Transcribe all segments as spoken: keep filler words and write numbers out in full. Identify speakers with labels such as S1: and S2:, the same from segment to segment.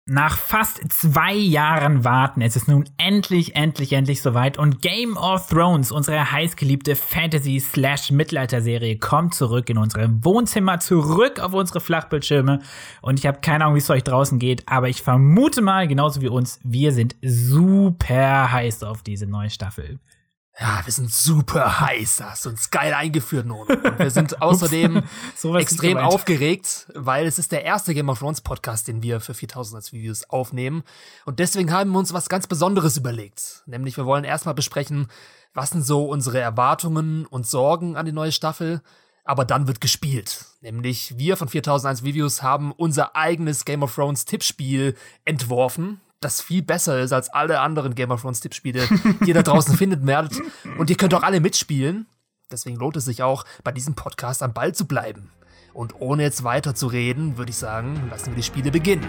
S1: Nach fast zwei Jahren Warten ist es nun endlich, endlich, endlich soweit und Game of Thrones, unsere heißgeliebte Fantasy-Slash-Mittelalter-Serie, kommt zurück in unsere Wohnzimmer, zurück auf unsere Flachbildschirme und ich habe keine Ahnung, wie es euch draußen geht, aber ich vermute mal, genauso wie uns, wir sind super heiß auf diese neue Staffel.
S2: Ja, wir sind super heiß, hast uns geil eingeführt, Nono. Und wir sind außerdem extrem aufgeregt, weil es ist der erste Game of Thrones Podcast, den wir für viertausend als Videos aufnehmen. Und deswegen haben wir uns was ganz Besonderes überlegt. Nämlich, wir wollen erstmal besprechen, was sind so unsere Erwartungen und Sorgen an die neue Staffel. Aber dann wird gespielt. Nämlich, wir von viertausendeins Reviews haben unser eigenes Game of Thrones Tippspiel entworfen, das viel besser ist als alle anderen Game of Thrones Tippspiele, die ihr da draußen findet werdet. Und ihr könnt auch alle mitspielen. Deswegen lohnt es sich auch, bei diesem Podcast am Ball zu bleiben. Und ohne jetzt weiter zu reden, würde ich sagen, lassen wir die Spiele beginnen.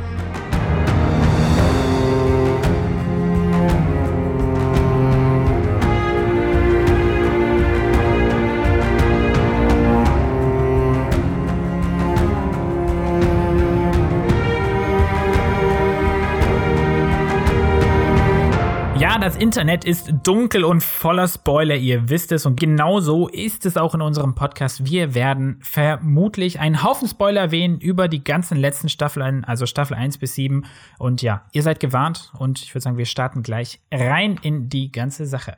S1: Ja, das Internet ist dunkel und voller Spoiler, ihr wisst es. Und genau so ist es auch in unserem Podcast. Wir werden vermutlich einen Haufen Spoiler erwähnen über die ganzen letzten Staffeln, also Staffel eins bis sieben. Und ja, ihr seid gewarnt. Und ich würde sagen, wir starten gleich rein in die ganze Sache.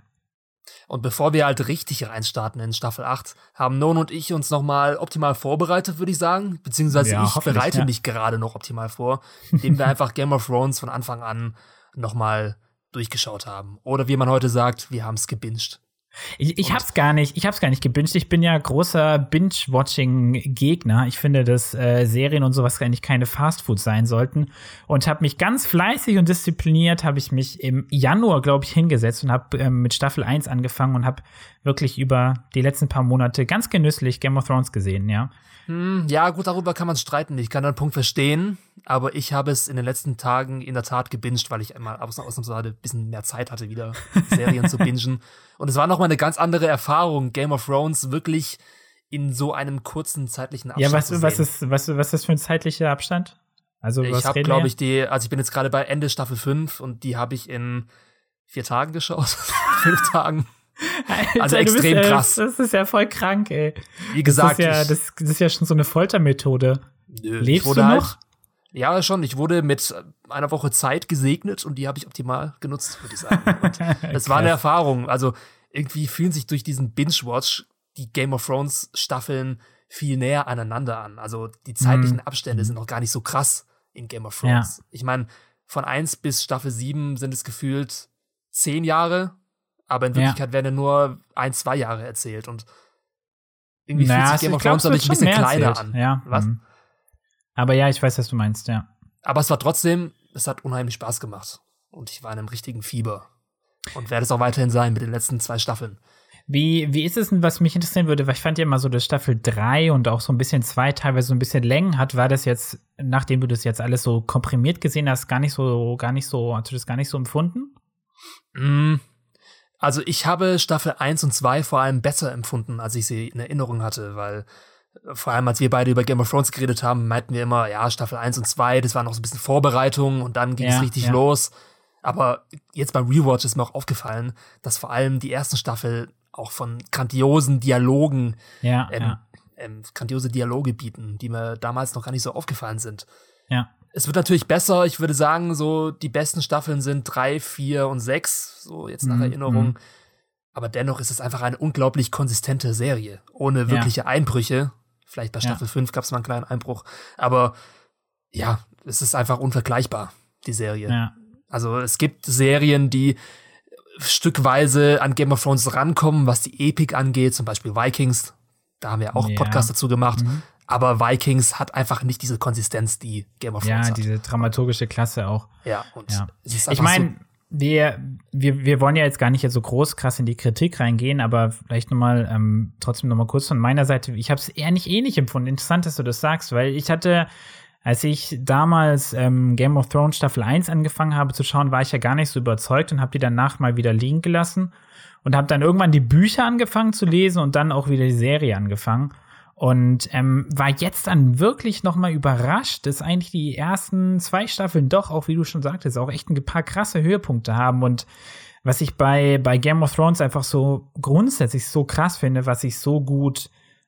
S2: Und bevor wir halt richtig reinstarten in Staffel acht, haben Non und ich uns nochmal optimal vorbereitet, würde ich sagen. Beziehungsweise
S1: ja,
S2: ich bereite
S1: ja.
S2: mich gerade noch optimal vor, indem wir einfach Game of Thrones von Anfang an nochmal durchgeschaut haben. Oder wie man heute sagt, wir haben es gebinged.
S1: Ich, ich hab's gar nicht, ich hab's gar nicht gebinged. Ich bin ja großer Binge-Watching-Gegner. Ich finde, dass äh, Serien und sowas eigentlich keine Fastfood sein sollten. Und habe mich ganz fleißig und diszipliniert, habe ich mich im Januar, glaube ich, hingesetzt und habe ähm, mit Staffel eins angefangen und habe wirklich über die letzten paar Monate ganz genüsslich Game of Thrones gesehen, ja.
S2: Hm, ja, gut, darüber kann man streiten. Ich kann den Punkt verstehen, aber ich habe es in den letzten Tagen in der Tat gebinged, weil ich einmal ausnahmsweise ein bisschen mehr Zeit hatte, wieder Serien zu bingen. Und es war nochmal eine ganz andere Erfahrung, Game of Thrones wirklich in so einem kurzen zeitlichen Abstand
S1: ja, was,
S2: zu sehen.
S1: was ist, was, was ist das für ein zeitlicher Abstand? Also, was
S2: ich habe, glaube ich, die, also ich bin jetzt gerade bei Ende Staffel fünf und die habe ich in vier Tagen geschaut. Fünf Tagen.
S1: Alter,
S2: also extrem
S1: bist,
S2: krass.
S1: Das ist ja voll krank, ey.
S2: Wie gesagt,
S1: das ist ja,
S2: ich,
S1: das, das ist ja schon so eine Foltermethode.
S2: Nö,
S1: Lebst
S2: ich
S1: du noch?
S2: Halt, ja, schon. Ich wurde mit einer Woche Zeit gesegnet und die habe ich optimal genutzt, würde ich sagen. Und das war eine Erfahrung. Also irgendwie fühlen sich durch diesen Binge-Watch die Game of Thrones Staffeln viel näher aneinander an. Also die zeitlichen
S1: Mhm.
S2: Abstände sind noch gar nicht so krass in Game of Thrones.
S1: Ja.
S2: Ich meine, von eins bis Staffel sieben sind es gefühlt zehn Jahre, aber in Wirklichkeit ja. werden ja nur ein, zwei Jahre erzählt und irgendwie
S1: naja,
S2: fühlt sich Game
S1: also
S2: of Thrones dadurch ein bisschen kleiner
S1: erzählt.
S2: an.
S1: Ja.
S2: Was?
S1: Mhm. Aber ja, ich weiß, was du meinst, ja.
S2: Aber es war trotzdem, es hat unheimlich Spaß gemacht. Und ich war in einem richtigen Fieber. Und werde es auch weiterhin sein mit den letzten zwei Staffeln.
S1: Wie, wie ist es denn, was mich interessieren würde, weil ich fand ja immer so, dass Staffel drei und auch so ein bisschen zwei teilweise so ein bisschen Längen hat, war das jetzt, nachdem du das jetzt alles so komprimiert gesehen hast, gar nicht so, gar nicht so, hast du das gar nicht so empfunden?
S2: Mm, also ich habe Staffel eins und zwei vor allem besser empfunden, als ich sie in Erinnerung hatte, weil vor allem, als wir beide über Game of Thrones geredet haben, meinten wir immer, ja, Staffel eins und zwei, das war noch so ein bisschen Vorbereitung und dann ging es
S1: ja,
S2: richtig
S1: ja.
S2: los. Aber jetzt beim Rewatch ist mir auch aufgefallen, dass vor allem die ersten Staffel auch von grandiosen Dialogen,
S1: ja,
S2: ähm,
S1: ja.
S2: ähm, grandiose Dialoge bieten, die mir damals noch gar nicht so aufgefallen sind.
S1: Ja.
S2: Es wird natürlich besser, ich würde sagen, so die besten Staffeln sind drei, vier und sechs, so jetzt nach
S1: Mhm.
S2: Erinnerung. Aber dennoch ist es einfach eine unglaublich konsistente Serie, ohne wirkliche ja. Einbrüche. Vielleicht bei Staffel ja. fünf gab es mal einen kleinen Einbruch. Aber ja, es ist einfach unvergleichbar, die Serie.
S1: Ja.
S2: Also es gibt Serien, die stückweise an Game of Thrones rankommen, was die Epik angeht, zum Beispiel Vikings. Da haben wir auch einen
S1: ja.
S2: Podcast dazu gemacht.
S1: Mhm.
S2: Aber Vikings hat einfach nicht diese Konsistenz, die Game of Thrones
S1: ja,
S2: hat.
S1: Ja, diese dramaturgische Klasse auch.
S2: Ja, und
S1: ja.
S2: es ist
S1: ich meine, so wir, wir, wir wollen ja jetzt gar nicht jetzt so groß krass in die Kritik reingehen, aber vielleicht nochmal, ähm, trotzdem nochmal kurz von meiner Seite. Ich habe es eher nicht ähnlich empfunden. Interessant, dass du das sagst, weil ich hatte, als ich damals ähm, Game of Thrones Staffel eins angefangen habe zu schauen, war ich ja gar nicht so überzeugt und habe die danach mal wieder liegen gelassen und habe dann irgendwann die Bücher angefangen zu lesen und dann auch wieder die Serie angefangen. Und ähm, war jetzt dann wirklich noch mal überrascht, dass eigentlich die ersten zwei Staffeln doch, auch wie du schon sagtest, auch echt ein paar krasse Höhepunkte haben. Und was ich bei, bei Game of Thrones einfach so grundsätzlich so krass finde, was ich so gut,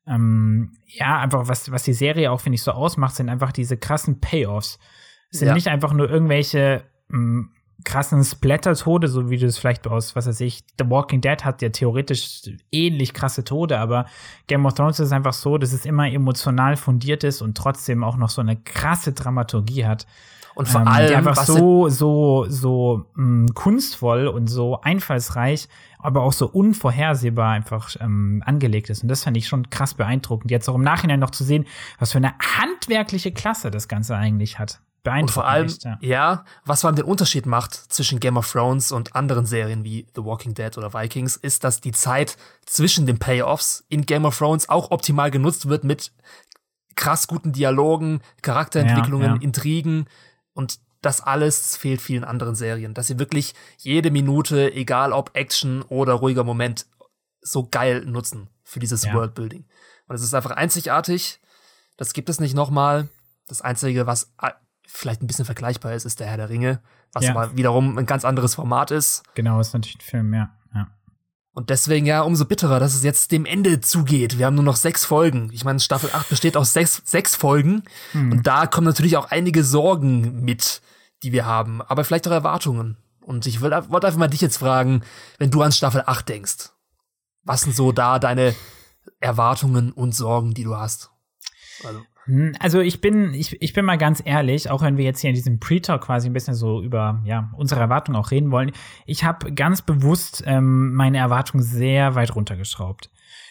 S1: ähm, ja, einfach was, was die Serie auch, finde ich, so ausmacht, sind einfach diese krassen Payoffs. Es sind ja. nicht einfach nur irgendwelche mh, krassen Splatter-Tode, so wie du es vielleicht aus, was weiß ich, The Walking Dead hat ja theoretisch ähnlich krasse Tode, aber Game of Thrones ist einfach so, dass es immer emotional fundiert ist und trotzdem auch noch so eine krasse Dramaturgie hat.
S2: Und vor
S1: ähm,
S2: allem,
S1: die einfach
S2: was
S1: so, so, so mh, kunstvoll und so einfallsreich, aber auch so unvorhersehbar einfach ähm, angelegt ist. Und das fand ich schon krass beeindruckend. Jetzt auch im Nachhinein noch zu sehen, was für eine handwerkliche Klasse das Ganze eigentlich hat.
S2: Und vor allem, echt, ja. ja, was vor allem den Unterschied macht zwischen Game of Thrones und anderen Serien wie The Walking Dead oder Vikings, ist, dass die Zeit zwischen den Payoffs in Game of Thrones auch optimal genutzt wird mit krass guten Dialogen, Charakterentwicklungen, ja, ja. Intrigen. Und das alles fehlt vielen anderen Serien. Dass sie wirklich jede Minute, egal ob Action oder ruhiger Moment, so geil nutzen für dieses ja. Worldbuilding. Und es ist einfach einzigartig. Das gibt es nicht nochmal. Das Einzige, was vielleicht ein bisschen vergleichbar ist, ist der Herr der Ringe, was ja. aber wiederum ein ganz anderes Format ist.
S1: Genau, ist natürlich ein Film, ja. ja.
S2: Und deswegen ja umso bitterer, dass es jetzt dem Ende zugeht. Wir haben nur noch sechs Folgen. Ich meine, Staffel acht besteht aus sechs, sechs Folgen. Mhm. Und da kommen natürlich auch einige Sorgen mit, die wir haben. Aber vielleicht auch Erwartungen. Und ich wollte wollt einfach mal dich jetzt fragen, wenn du an Staffel acht denkst, was sind so da deine Erwartungen und Sorgen, die du hast? Also
S1: Also ich bin, ich, ich bin mal ganz ehrlich, auch wenn wir jetzt hier in diesem Pre-Talk quasi ein bisschen so über ja unsere Erwartungen auch reden wollen, ich habe ganz bewusst ähm, meine Erwartungen sehr weit runtergeschraubt.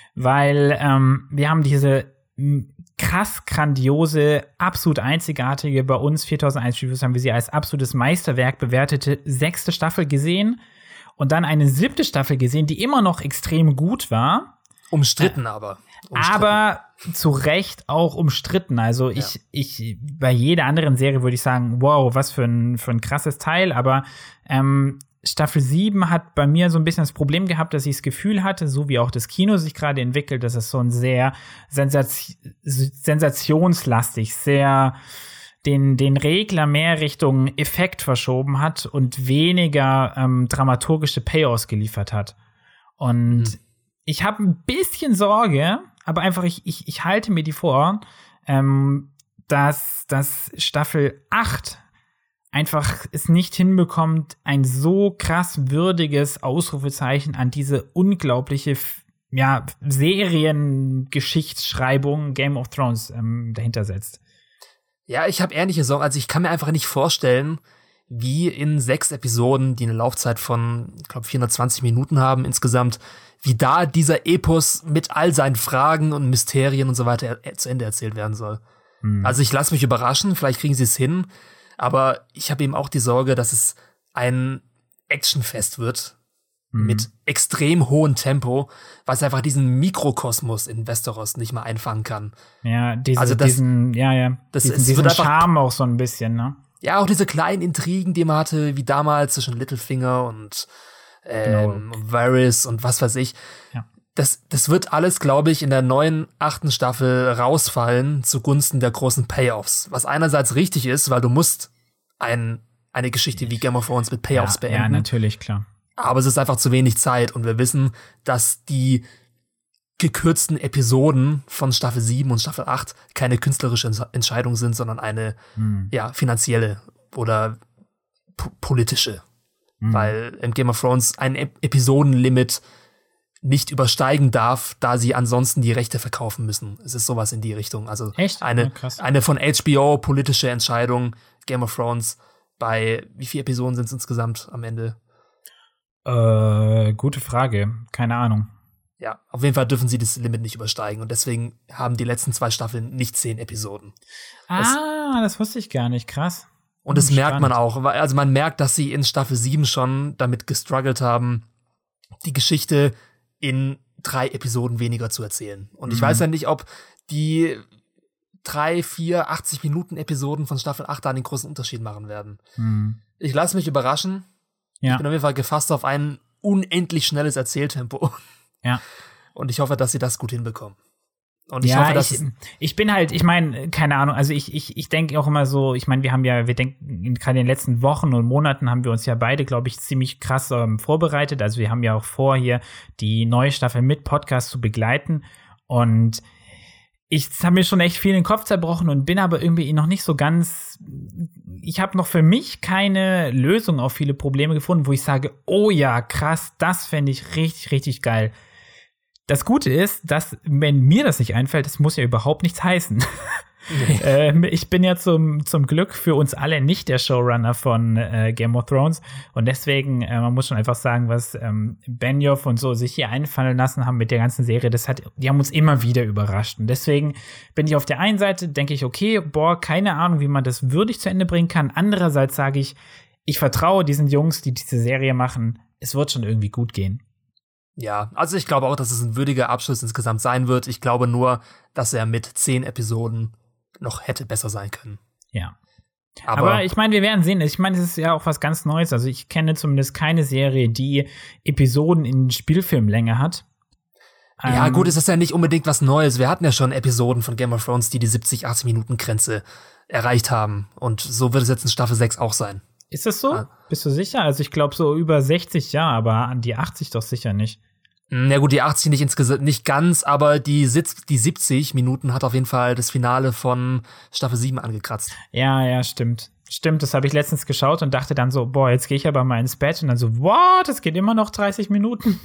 S1: Weil ähm, wir haben diese m, krass grandiose, absolut einzigartige, bei uns viertausendeins Reviews haben wir sie als absolutes Meisterwerk bewertete sechste Staffel gesehen und dann eine siebte Staffel gesehen, die immer noch extrem gut war.
S2: Umstritten äh, aber. Umstritten.
S1: Aber zu Recht auch umstritten. Also ich, ja. ich, bei jeder anderen Serie würde ich sagen, wow, was für ein, für ein krasses Teil. Aber ähm, Staffel sieben hat bei mir so ein bisschen das Problem gehabt, dass ich das Gefühl hatte, so wie auch das Kino sich gerade entwickelt, dass es so ein sehr sensaz- sensationslastig, sehr den, den Regler mehr Richtung Effekt verschoben hat und weniger ähm, dramaturgische Payoffs geliefert hat. Und mhm. ich habe ein bisschen Sorge, aber einfach, ich, ich, ich halte mir die vor, ähm, dass, dass Staffel acht einfach es nicht hinbekommt, ein so krass würdiges Ausrufezeichen an diese unglaubliche, ja, Seriengeschichtsschreibung Game of Thrones ähm, dahinter setzt.
S2: Ja, ich habe ähnliche Sorgen. Also ich kann mir einfach nicht vorstellen, wie in sechs Episoden, die eine Laufzeit von, ich glaube, vierhundertzwanzig Minuten haben insgesamt, wie da dieser Epos mit all seinen Fragen und Mysterien und so weiter er- zu Ende erzählt werden soll. Hm. Also ich lasse mich überraschen, vielleicht kriegen sie es hin, aber ich habe eben auch die Sorge, dass es ein Actionfest wird hm. mit extrem hohem Tempo, was einfach diesen Mikrokosmos in Westeros nicht mal einfangen kann.
S1: Ja, diese,
S2: also das,
S1: diesen, ja, ja,
S2: das,
S1: diesen,
S2: es
S1: diesen
S2: wird
S1: Charme auch so ein bisschen, ne?
S2: Ja, auch diese kleinen Intrigen, die man hatte, wie damals zwischen Littlefinger und ähm, genau. Varys und was weiß ich.
S1: Ja.
S2: Das, das wird alles, glaube ich, in der neuen achten Staffel rausfallen zugunsten der großen Payoffs. Was einerseits richtig ist, weil du musst ein, eine Geschichte wie Game of Thrones mit Payoffs
S1: ja,
S2: beenden.
S1: Ja, natürlich, klar.
S2: Aber es ist einfach zu wenig Zeit und wir wissen, dass die gekürzten Episoden von Staffel sieben und Staffel acht keine künstlerische Entscheidung sind, sondern eine hm. ja, finanzielle oder p- politische. Hm. Weil im Game of Thrones ein Ep- Episodenlimit nicht übersteigen darf, da sie ansonsten die Rechte verkaufen müssen. Es ist sowas in die Richtung. Also
S1: Echt?
S2: eine,
S1: ja, krass.
S2: eine von H B O politische Entscheidung, Game of Thrones, bei wie viele Episoden sind es insgesamt am Ende?
S1: Äh, gute Frage. Keine Ahnung.
S2: Ja, auf jeden Fall dürfen sie das Limit nicht übersteigen. Und deswegen haben die letzten zwei Staffeln nicht zehn Episoden.
S1: Ah, es, das wusste ich gar nicht. Krass.
S2: Und das merkt man auch. Also man merkt, dass sie in Staffel sieben schon damit gestruggelt haben, die Geschichte in drei Episoden weniger zu erzählen. Und ich mhm. weiß ja nicht, ob die drei, vier, achtzig Minuten Episoden von Staffel acht da einen großen Unterschied machen werden.
S1: Mhm.
S2: Ich lasse mich überraschen.
S1: Ja.
S2: Ich bin auf jeden Fall gefasst auf ein unendlich schnelles Erzähltempo.
S1: Ja.
S2: Und ich hoffe, dass sie das gut hinbekommen. Und ich
S1: ja,
S2: hoffe, dass
S1: ich, ich bin halt, ich meine, keine Ahnung, also ich, ich, ich denke auch immer so, ich meine, wir haben ja, wir denken, gerade in den letzten Wochen und Monaten haben wir uns ja beide, glaube ich, ziemlich krass ähm, vorbereitet. Also wir haben ja auch vor, hier die neue Staffel mit Podcast zu begleiten. Und ich habe mir schon echt viel in den Kopf zerbrochen und bin aber irgendwie noch nicht so ganz, ich habe noch für mich keine Lösung auf viele Probleme gefunden, wo ich sage, oh ja, krass, das fände ich richtig, richtig geil. Das Gute ist, dass, wenn mir das nicht einfällt, das muss ja überhaupt nichts heißen. Nee. ähm, ich bin ja zum, zum Glück für uns alle nicht der Showrunner von äh, Game of Thrones. Und deswegen, äh, man muss schon einfach sagen, was ähm, Benioff und so sich hier einfallen lassen haben mit der ganzen Serie, das hat, die haben uns immer wieder überrascht. Und deswegen bin ich auf der einen Seite, denke ich, okay, boah, keine Ahnung, wie man das würdig zu Ende bringen kann. Andererseits sage ich, ich vertraue diesen Jungs, die diese Serie machen. Es wird schon irgendwie gut gehen.
S2: Ja, also ich glaube auch, dass es ein würdiger Abschluss insgesamt sein wird. Ich glaube nur, dass er mit zehn Episoden noch hätte besser sein können.
S1: Ja. Aber, Aber ich meine, wir werden sehen. Ich meine, es ist ja auch was ganz Neues. Also ich kenne zumindest keine Serie, die Episoden in Spielfilmlänge hat.
S2: Ja, ähm, gut, es ist ja nicht unbedingt was Neues. Wir hatten ja schon Episoden von Game of Thrones, die die siebzig, achtzig Minuten Grenze erreicht haben. Und so wird es jetzt in Staffel sechs auch sein.
S1: Ist das so? Ah. Bist du sicher? Also ich glaube so über sechzig, ja, aber an die achtzig doch sicher nicht.
S2: Na gut, die achtzig nicht insgesamt, nicht ganz, aber die, Sitz, die siebzig Minuten hat auf jeden Fall das Finale von Staffel sieben angekratzt.
S1: Ja, ja, stimmt. Stimmt, das habe ich letztens geschaut und dachte dann so, boah, jetzt gehe ich aber mal ins Bett und dann so, what, das geht immer noch dreißig Minuten.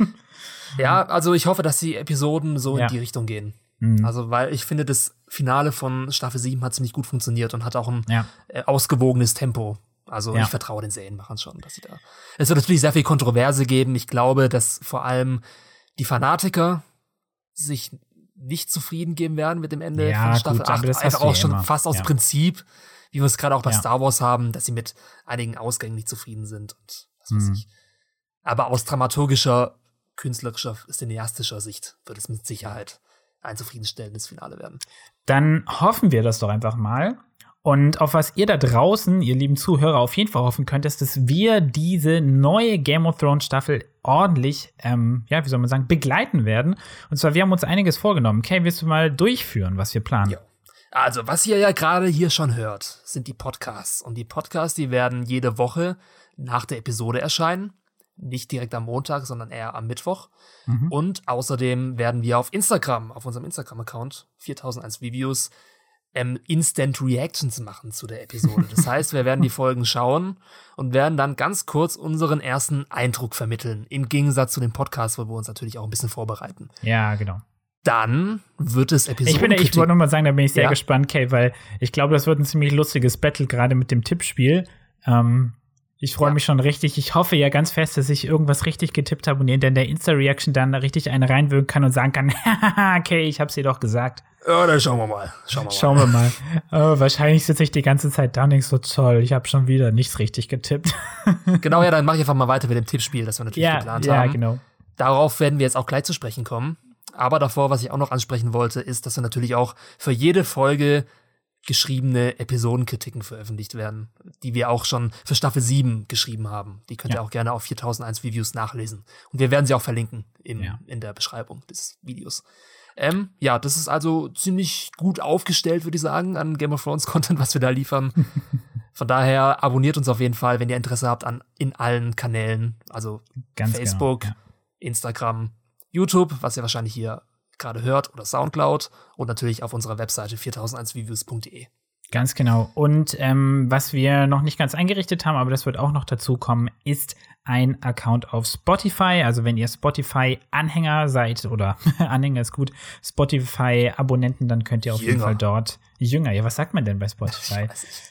S2: Ja, also ich hoffe, dass die Episoden so ja. in die Richtung gehen.
S1: Mhm.
S2: Also, weil ich finde, das Finale von Staffel sieben hat ziemlich gut funktioniert und hat auch ein
S1: ja.
S2: äh, ausgewogenes Tempo. Also ja. ich vertraue den Serienmachern schon, dass sie da. Es wird natürlich sehr viel Kontroverse geben. Ich glaube, dass vor allem die Fanatiker sich nicht zufrieden geben werden mit dem Ende
S1: ja,
S2: von Staffel
S1: gut,
S2: acht.
S1: Das
S2: einfach auch schon
S1: immer.
S2: fast aus
S1: ja.
S2: Prinzip, wie wir es gerade auch bei
S1: ja.
S2: Star Wars haben, dass sie mit einigen Ausgängen nicht zufrieden sind und was weiß
S1: mhm.
S2: ich. Aber aus dramaturgischer, künstlerischer, cineastischer Sicht wird es mit Sicherheit ein zufriedenstellendes Finale werden.
S1: Dann hoffen wir das doch einfach mal. Und auf was ihr da draußen, ihr lieben Zuhörer, auf jeden Fall hoffen könnt, ist, dass wir diese neue Game of Thrones Staffel ordentlich, ähm, ja, wie soll man sagen, begleiten werden. Und zwar, wir haben uns einiges vorgenommen. Kay, willst du mal durchführen, was wir planen?
S2: Ja. Also, was ihr ja gerade hier schon hört, sind die Podcasts. Und die Podcasts, die werden jede Woche nach der Episode erscheinen. Nicht direkt am Montag, sondern eher am Mittwoch.
S1: Mhm.
S2: Und außerdem werden wir auf Instagram, auf unserem Instagram-Account, viertausendeins Reviews, Ähm, Instant Reactions machen zu der Episode. Das heißt, wir werden die Folgen schauen und werden dann ganz kurz unseren ersten Eindruck vermitteln. Im Gegensatz zu dem Podcast, wo wir uns natürlich auch ein bisschen vorbereiten.
S1: Ja, genau.
S2: Dann wird es Episoden.
S1: Ich, bin, ich wollte noch mal sagen, da bin ich sehr ja. gespannt, Kay, weil ich glaube, das wird ein ziemlich lustiges Battle, gerade mit dem Tippspiel. Ähm, ich freue ja. mich schon richtig. Ich hoffe ja ganz fest, dass ich irgendwas richtig getippt habe und ihr in der Insta-Reaction dann richtig eine reinwirken kann und sagen kann, haha, okay, ich hab's dir doch gesagt.
S2: Ja, dann schauen wir mal. Schauen wir mal.
S1: Schauen wir mal. Oh, wahrscheinlich sitze ich die ganze Zeit da und denk so, toll, ich habe schon wieder nichts richtig getippt.
S2: Genau, ja, dann mache ich einfach mal weiter mit dem Tippspiel, das wir natürlich
S1: ja,
S2: geplant
S1: ja,
S2: haben.
S1: Ja, genau.
S2: Darauf werden wir jetzt auch gleich zu sprechen kommen. Aber davor, was ich auch noch ansprechen wollte, ist, dass wir natürlich auch für jede Folge geschriebene Episodenkritiken veröffentlicht werden, die wir auch schon für Staffel sieben geschrieben haben. Die könnt ihr
S1: ja.
S2: auch gerne auf viertausendeins Reviews nachlesen. Und wir werden sie auch verlinken im,
S1: ja.
S2: in der Beschreibung des Videos. Ähm, ja, das ist also ziemlich gut aufgestellt, würde ich sagen, an Game of Thrones Content, was wir da liefern. Von daher abonniert uns auf jeden Fall, wenn ihr Interesse habt an in allen Kanälen, also
S1: Ganz
S2: Facebook,
S1: genau, ja.
S2: Instagram, YouTube, was ihr wahrscheinlich hier gerade hört, oder Soundcloud und natürlich auf unserer Webseite viertausendeins reviews punkt de.
S1: Ganz genau. Und ähm, was wir noch nicht ganz eingerichtet haben, aber das wird auch noch dazu kommen, ist ein Account auf Spotify. Also wenn ihr Spotify-Anhänger seid, oder Anhänger ist gut, Spotify-Abonnenten, dann könnt ihr auf
S2: Jünger.
S1: jeden Fall dort Jünger. Ja, was sagt man denn bei Spotify?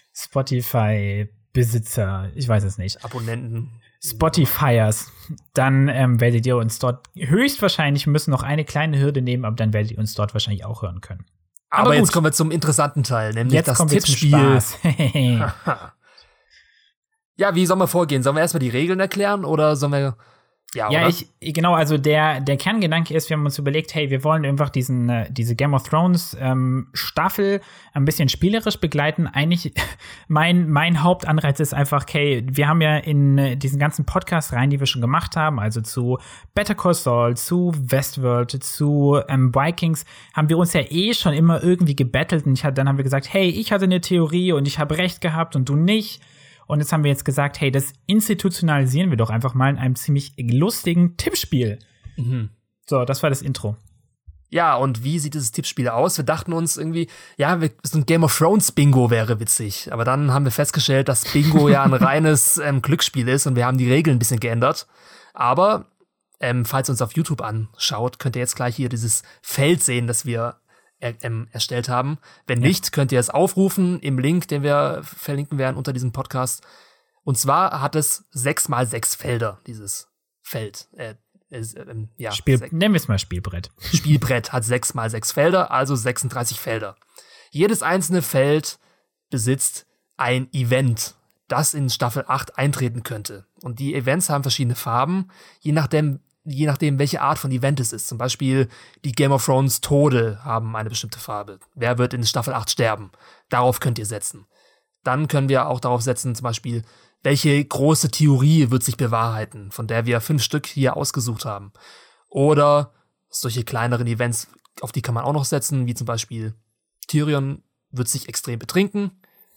S1: Spotify-Besitzer, ich weiß es nicht.
S2: Abonnenten.
S1: Spotifyers. Dann ähm, werdet ihr uns dort höchstwahrscheinlich, müssen noch eine kleine Hürde nehmen, aber dann werdet ihr uns dort wahrscheinlich auch hören können.
S2: Aber, aber jetzt kommen wir zum interessanten Teil, nämlich
S1: jetzt
S2: das
S1: kommen
S2: Tippspiel.
S1: Wir zum Spaß.
S2: Ja, wie sollen wir vorgehen? Sollen wir erstmal die Regeln erklären oder sollen wir Ja,
S1: ja
S2: oder?
S1: ich, genau, also der, der Kerngedanke ist, wir haben uns überlegt, hey, wir wollen einfach diesen, äh, diese Game of Thrones ähm, Staffel ein bisschen spielerisch begleiten. Eigentlich, mein, mein Hauptanreiz ist einfach, okay, wir haben ja in äh, diesen ganzen Podcast rein, die wir schon gemacht haben, also zu Better Call Saul, zu Westworld, zu ähm, Vikings, haben wir uns ja eh schon immer irgendwie gebettelt. Und ich hab, dann haben wir gesagt, hey, ich hatte eine Theorie und ich habe recht gehabt und du nicht. Und jetzt haben wir jetzt gesagt, hey, das institutionalisieren wir doch einfach mal in einem ziemlich lustigen Tippspiel.
S2: Mhm.
S1: So, das war das Intro.
S2: Ja, und wie sieht dieses Tippspiel aus? Wir dachten uns irgendwie, ja, so ein Game of Thrones Bingo wäre witzig. Aber dann haben wir festgestellt, dass Bingo ja ein reines ähm, Glücksspiel ist und wir haben die Regeln ein bisschen geändert. Aber ähm, falls ihr uns auf YouTube anschaut, könnt ihr jetzt gleich hier dieses Feld sehen, das wir Er, ähm, erstellt haben. Wenn nicht, ja. könnt ihr es aufrufen im Link, den wir verlinken werden unter diesem Podcast. Und zwar hat es sechs mal sechs Felder, dieses Feld. Äh, äh, äh, ja,
S1: Spiel, nennen wir es mal Spielbrett.
S2: Spielbrett hat sechs mal sechs Felder, also sechsunddreißig Felder. Jedes einzelne Feld besitzt ein Event, das in Staffel acht eintreten könnte. Und die Events haben verschiedene Farben, je nachdem, je nachdem, welche Art von Event es ist. Zum Beispiel die Game of Thrones Tode haben eine bestimmte Farbe. Wer wird in Staffel acht sterben? Darauf könnt ihr setzen. Dann können wir auch darauf setzen, zum Beispiel, welche große Theorie wird sich bewahrheiten, von der wir fünf Stück hier ausgesucht haben. Oder solche kleineren Events, auf die kann man auch noch setzen, wie zum Beispiel Tyrion wird sich extrem betrinken.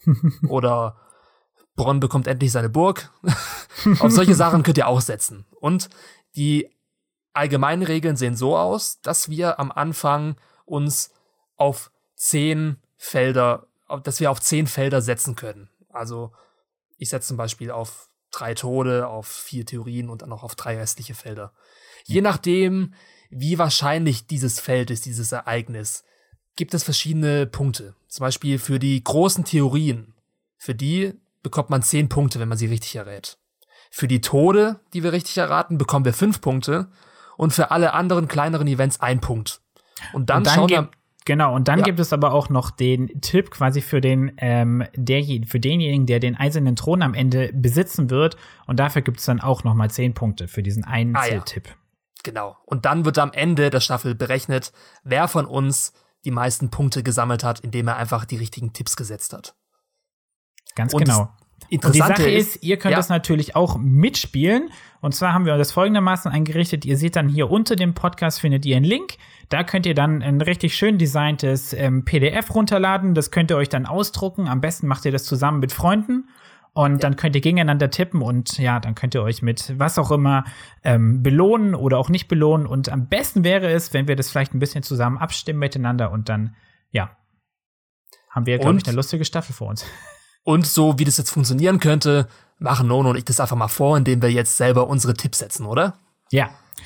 S2: Oder Bronn bekommt endlich seine Burg. Auf solche Sachen könnt ihr auch setzen. Und die allgemeinen Regeln sehen so aus, dass wir am Anfang uns auf zehn Felder, dass wir auf zehn Felder setzen können. Also ich setze zum Beispiel auf drei Tode, auf vier Theorien und dann auch auf drei restliche Felder. Je nachdem, wie wahrscheinlich dieses Feld ist, dieses Ereignis, gibt es verschiedene Punkte. Zum Beispiel für die großen Theorien. Für die bekommt man zehn Punkte, wenn man sie richtig errät. Für die Tode, die wir richtig erraten, bekommen wir fünf Punkte. Und für alle anderen kleineren Events ein Punkt. Und dann, und dann schauen wir.
S1: Genau, und dann
S2: ja.
S1: gibt es aber auch noch den Tipp quasi für den, ähm, der, für denjenigen, der den eisernen Thron am Ende besitzen wird. Und dafür gibt es dann auch noch mal zehn Punkte für diesen Einzeltipp.
S2: Ah, ja. Genau. Und dann wird am Ende der Staffel berechnet, wer von uns die meisten Punkte gesammelt hat, indem er einfach die richtigen Tipps gesetzt hat.
S1: Ganz
S2: und
S1: genau. Und die Sache ist, ihr könnt ja. das natürlich auch mitspielen. Und zwar haben wir das folgendermaßen eingerichtet. Ihr seht dann hier unter dem Podcast findet ihr einen Link. Da könnt ihr dann ein richtig schön designtes ähm, P D F runterladen. Das könnt ihr euch dann ausdrucken. Am besten macht ihr das zusammen mit Freunden. Und ja. dann könnt ihr gegeneinander tippen. Und ja, dann könnt ihr euch mit was auch immer ähm, belohnen oder auch nicht belohnen. Und am besten wäre es, wenn wir das vielleicht ein bisschen zusammen abstimmen miteinander. Und dann, ja, haben wir, glaube ich, eine lustige Staffel vor uns.
S2: Und so, wie das jetzt funktionieren könnte, machen Nono und ich das einfach mal vor, indem wir jetzt selber unsere Tipps setzen, oder?
S1: Ja.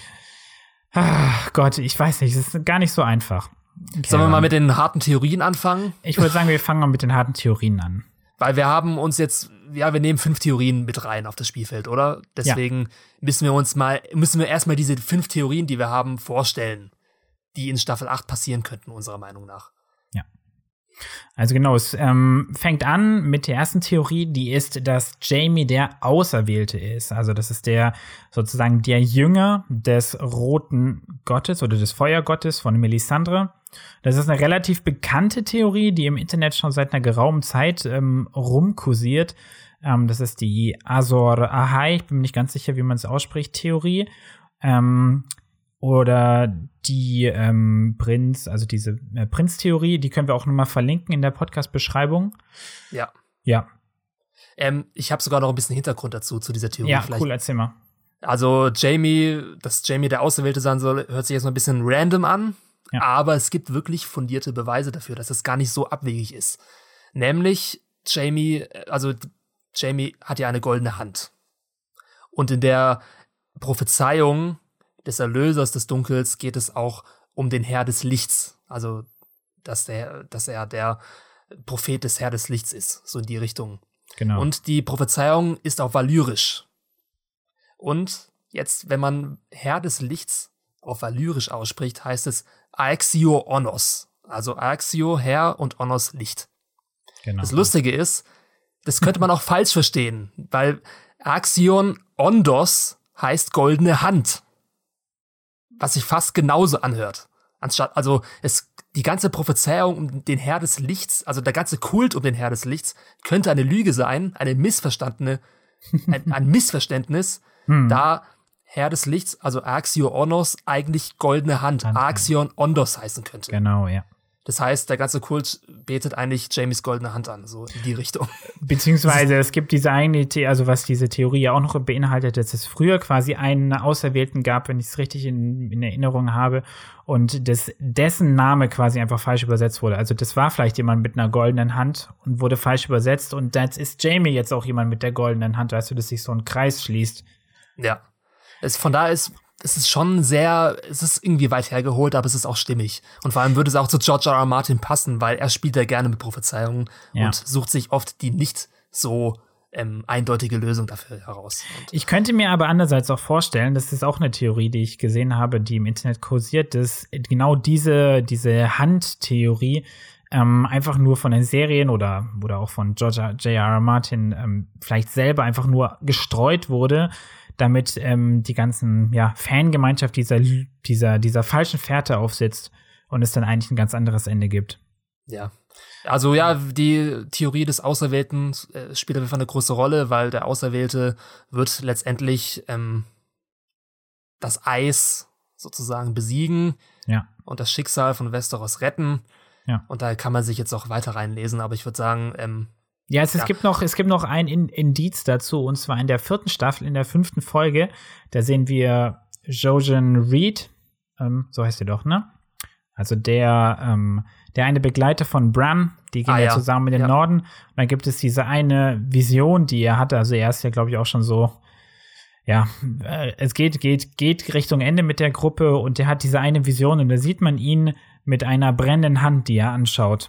S1: Ach Gott, ich weiß nicht, es ist gar nicht so einfach.
S2: Okay, Sollen wir mal mit den harten Theorien anfangen?
S1: Ich würde sagen, wir fangen mal mit den harten Theorien an.
S2: Weil wir haben uns jetzt, ja, wir nehmen fünf Theorien mit rein auf das Spielfeld, oder? Deswegen ja. müssen wir uns mal, müssen wir erstmal diese fünf Theorien, die wir haben, vorstellen, die in Staffel acht passieren könnten, unserer Meinung nach.
S1: Ja. Also genau, es ähm, fängt an mit der ersten Theorie, die ist, dass Jaime der Auserwählte ist. Also das ist der sozusagen der Jünger des roten Gottes oder des Feuergottes von Melisandre. Das ist eine relativ bekannte Theorie, die im Internet schon seit einer geraumen Zeit ähm, rumkursiert. Ähm, das ist die Azor Ahai, ich bin mir nicht ganz sicher, wie man es ausspricht, Theorie. Ähm, Oder die ähm, Prinz, also diese äh, Prinz-Theorie, die können wir auch nochmal verlinken in der Podcast-Beschreibung.
S2: Ja.
S1: Ja.
S2: Ähm, ich habe sogar noch ein bisschen Hintergrund dazu, zu dieser Theorie.
S1: Ja,
S2: Vielleicht.
S1: Cool, erzähl mal.
S2: Also Jaime, dass Jaime der Auserwählte sein soll, hört sich jetzt mal ein bisschen random an. Ja. Aber es gibt wirklich fundierte Beweise dafür, dass das gar nicht so abwegig ist. Nämlich Jaime, also Jaime hat ja eine goldene Hand. Und in der Prophezeiung des Erlösers des Dunkels geht es auch um den Herr des Lichts. Also, dass, der, dass er der Prophet des Herr des Lichts ist. So in die Richtung.
S1: Genau.
S2: Und die Prophezeiung ist auf Valyrisch. Und jetzt, wenn man Herr des Lichts auf Valyrisch ausspricht, heißt es Aexio Onos. Also Aexio, Herr, und Onos, Licht.
S1: Genau.
S2: Das Lustige ist, das könnte man auch falsch verstehen, weil Axion Ondos heißt goldene Hand. Was sich fast genauso anhört. Anstatt, also es, die ganze Prophezeiung um den Herr des Lichts, also der ganze Kult um den Herr des Lichts, könnte eine Lüge sein, eine missverstandene, ein, ein Missverständnis, hm. da Herr des Lichts, also Axio Onos, eigentlich goldene Hand, Hand Axion Ondos heißen könnte.
S1: Genau, ja.
S2: Das heißt, der ganze Kult betet eigentlich Jamies goldene Hand an, so in die Richtung.
S1: Beziehungsweise es gibt diese eine, The- also was diese Theorie ja auch noch beinhaltet, dass es früher quasi einen Auserwählten gab, wenn ich es richtig in, in Erinnerung habe, und das, dessen Name quasi einfach falsch übersetzt wurde. Also das war vielleicht jemand mit einer goldenen Hand und wurde falsch übersetzt, und jetzt ist Jaime jetzt auch jemand mit der goldenen Hand, weißt du, dass sich so ein Kreis schließt.
S2: Ja. Es, von da ist Es ist schon sehr, es ist irgendwie weit hergeholt, aber es ist auch stimmig. Und vor allem würde es auch zu George R. R. Martin passen, weil er spielt ja gerne mit Prophezeiungen ja. und sucht sich oft die nicht so ähm, eindeutige Lösung dafür heraus. Und
S1: ich könnte mir aber andererseits auch vorstellen, das ist auch eine Theorie, die ich gesehen habe, die im Internet kursiert, dass genau diese, diese Handtheorie ähm, einfach nur von den Serien oder, oder auch von George J R R. Martin ähm, vielleicht selber einfach nur gestreut wurde, damit ähm, die ganzen ja, Fangemeinschaft dieser, dieser, dieser falschen Fährte aufsitzt und es dann eigentlich ein ganz anderes Ende gibt.
S2: Ja, also ja, die Theorie des Auserwählten äh, spielt auf jeden Fall eine große Rolle, weil der Auserwählte wird letztendlich ähm, das Eis sozusagen besiegen
S1: ja.
S2: und das Schicksal von Westeros retten.
S1: Ja.
S2: Und da kann man sich jetzt auch weiter reinlesen, aber ich würde sagen, ähm,
S1: Ja, es,
S2: ja.
S1: es gibt noch, es gibt noch ein In- Indiz dazu, und zwar in der vierten Staffel, in der fünften Folge. Da sehen wir Jojen Reed, ähm, so heißt er doch, ne? Also der, ähm, der eine Begleiter von Bran, die gehen
S2: ah,
S1: ja
S2: ja
S1: zusammen in den
S2: ja.
S1: Norden. Und dann gibt es diese eine Vision, die er hatte. Also er ist ja, glaube ich, auch schon so, ja, äh, es geht, geht, geht Richtung Ende mit der Gruppe, und der hat diese eine Vision, und da sieht man ihn mit einer brennenden Hand, die er anschaut.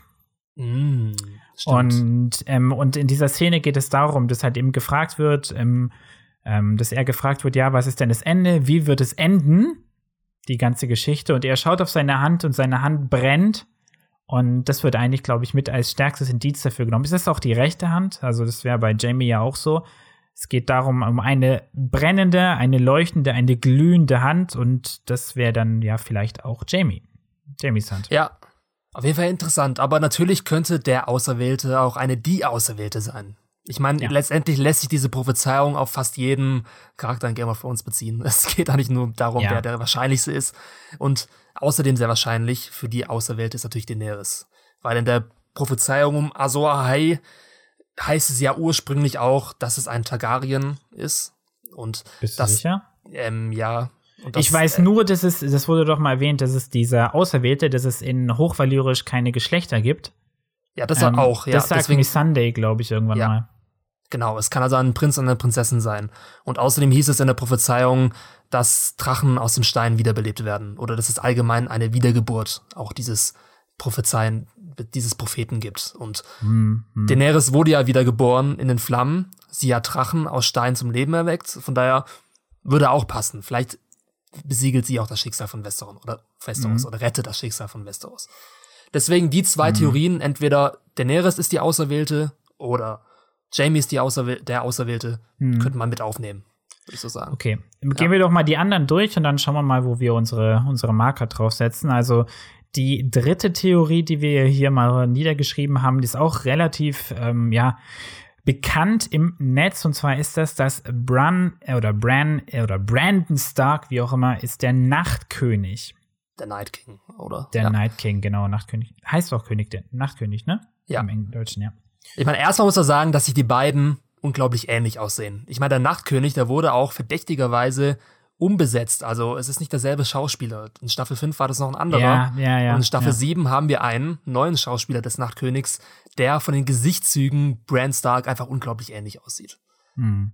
S2: Mm. Stimmt.
S1: Und, ähm, und in dieser Szene geht es darum, dass halt eben gefragt wird, ähm, ähm, dass er gefragt wird, ja, was ist denn das Ende? Wie wird es enden? Die ganze Geschichte. Und er schaut auf seine Hand, und seine Hand brennt. Und das wird eigentlich, glaube ich, mit als stärkstes Indiz dafür genommen. Es ist auch die rechte Hand. Also das wäre bei Jaime ja auch so. Es geht darum, um eine brennende, eine leuchtende, eine glühende Hand. Und das wäre dann ja vielleicht auch Jaime. Jaimes Hand.
S2: Ja. Auf jeden Fall interessant, aber natürlich könnte der Auserwählte auch eine die Auserwählte sein. Ich meine, ja. letztendlich lässt sich diese Prophezeiung auf fast jeden Charakter in Game of Thrones beziehen. Es geht eigentlich nur darum, ja. wer der wahrscheinlichste ist. Und außerdem sehr wahrscheinlich für die Auserwählte ist natürlich Daenerys. Weil in der Prophezeiung um Azor Ahai heißt es ja ursprünglich auch, dass es ein Targaryen ist. Und
S1: Bist
S2: das,
S1: du sicher?
S2: Ähm, ja. Das,
S1: ich weiß nur, dass es, das wurde doch mal erwähnt, dass es dieser Auserwählte, dass es in Hochvalyrisch keine Geschlechter gibt.
S2: Ja, das
S1: ähm,
S2: auch, ja.
S1: Das sagt
S2: deswegen,
S1: mir Sunday, glaube ich, irgendwann
S2: ja.
S1: mal.
S2: Genau, es kann also ein Prinz und eine Prinzessin sein. Und außerdem hieß es in der Prophezeiung, dass Drachen aus dem Stein wiederbelebt werden. Oder dass es allgemein eine Wiedergeburt auch dieses Prophezeien, dieses Propheten gibt. Und
S1: hm, hm.
S2: Daenerys wurde ja wiedergeboren in den Flammen. Sie hat Drachen aus Stein zum Leben erweckt. Von daher würde auch passen. Vielleicht besiegelt sie auch das Schicksal von Westeros oder Westeros mhm. oder rettet das Schicksal von Westeros. Deswegen die zwei mhm. Theorien, entweder Daenerys ist die Auserwählte oder Jaime ist die Auserwähl- der Auserwählte, mhm. könnte man mit aufnehmen, würde ich so sagen.
S1: Okay, gehen ja. wir doch mal die anderen durch, und dann schauen wir mal, wo wir unsere, unsere Marker draufsetzen. Also die dritte Theorie, die wir hier mal niedergeschrieben haben, die ist auch relativ, ähm, ja, bekannt im Netz, und zwar ist das, dass Bran oder Bran oder Brandon Stark, wie auch immer, ist der Nachtkönig.
S2: Der Night King, oder?
S1: Der
S2: ja.
S1: Night King, genau, Nachtkönig. Heißt auch König, der Nachtkönig, ne?
S2: Ja.
S1: Im Englischen, ja.
S2: Ich meine, erstmal muss man sagen, dass sich die beiden unglaublich ähnlich aussehen. Ich meine, der Nachtkönig, der wurde auch verdächtigerweise umbesetzt. Also es ist nicht derselbe Schauspieler. In Staffel fünf war das noch ein anderer.
S1: Ja, ja, ja.
S2: Und in Staffel
S1: ja.
S2: sieben haben wir einen neuen Schauspieler des Nachtkönigs, der von den Gesichtszügen Bran Stark einfach unglaublich ähnlich aussieht.
S1: Hm.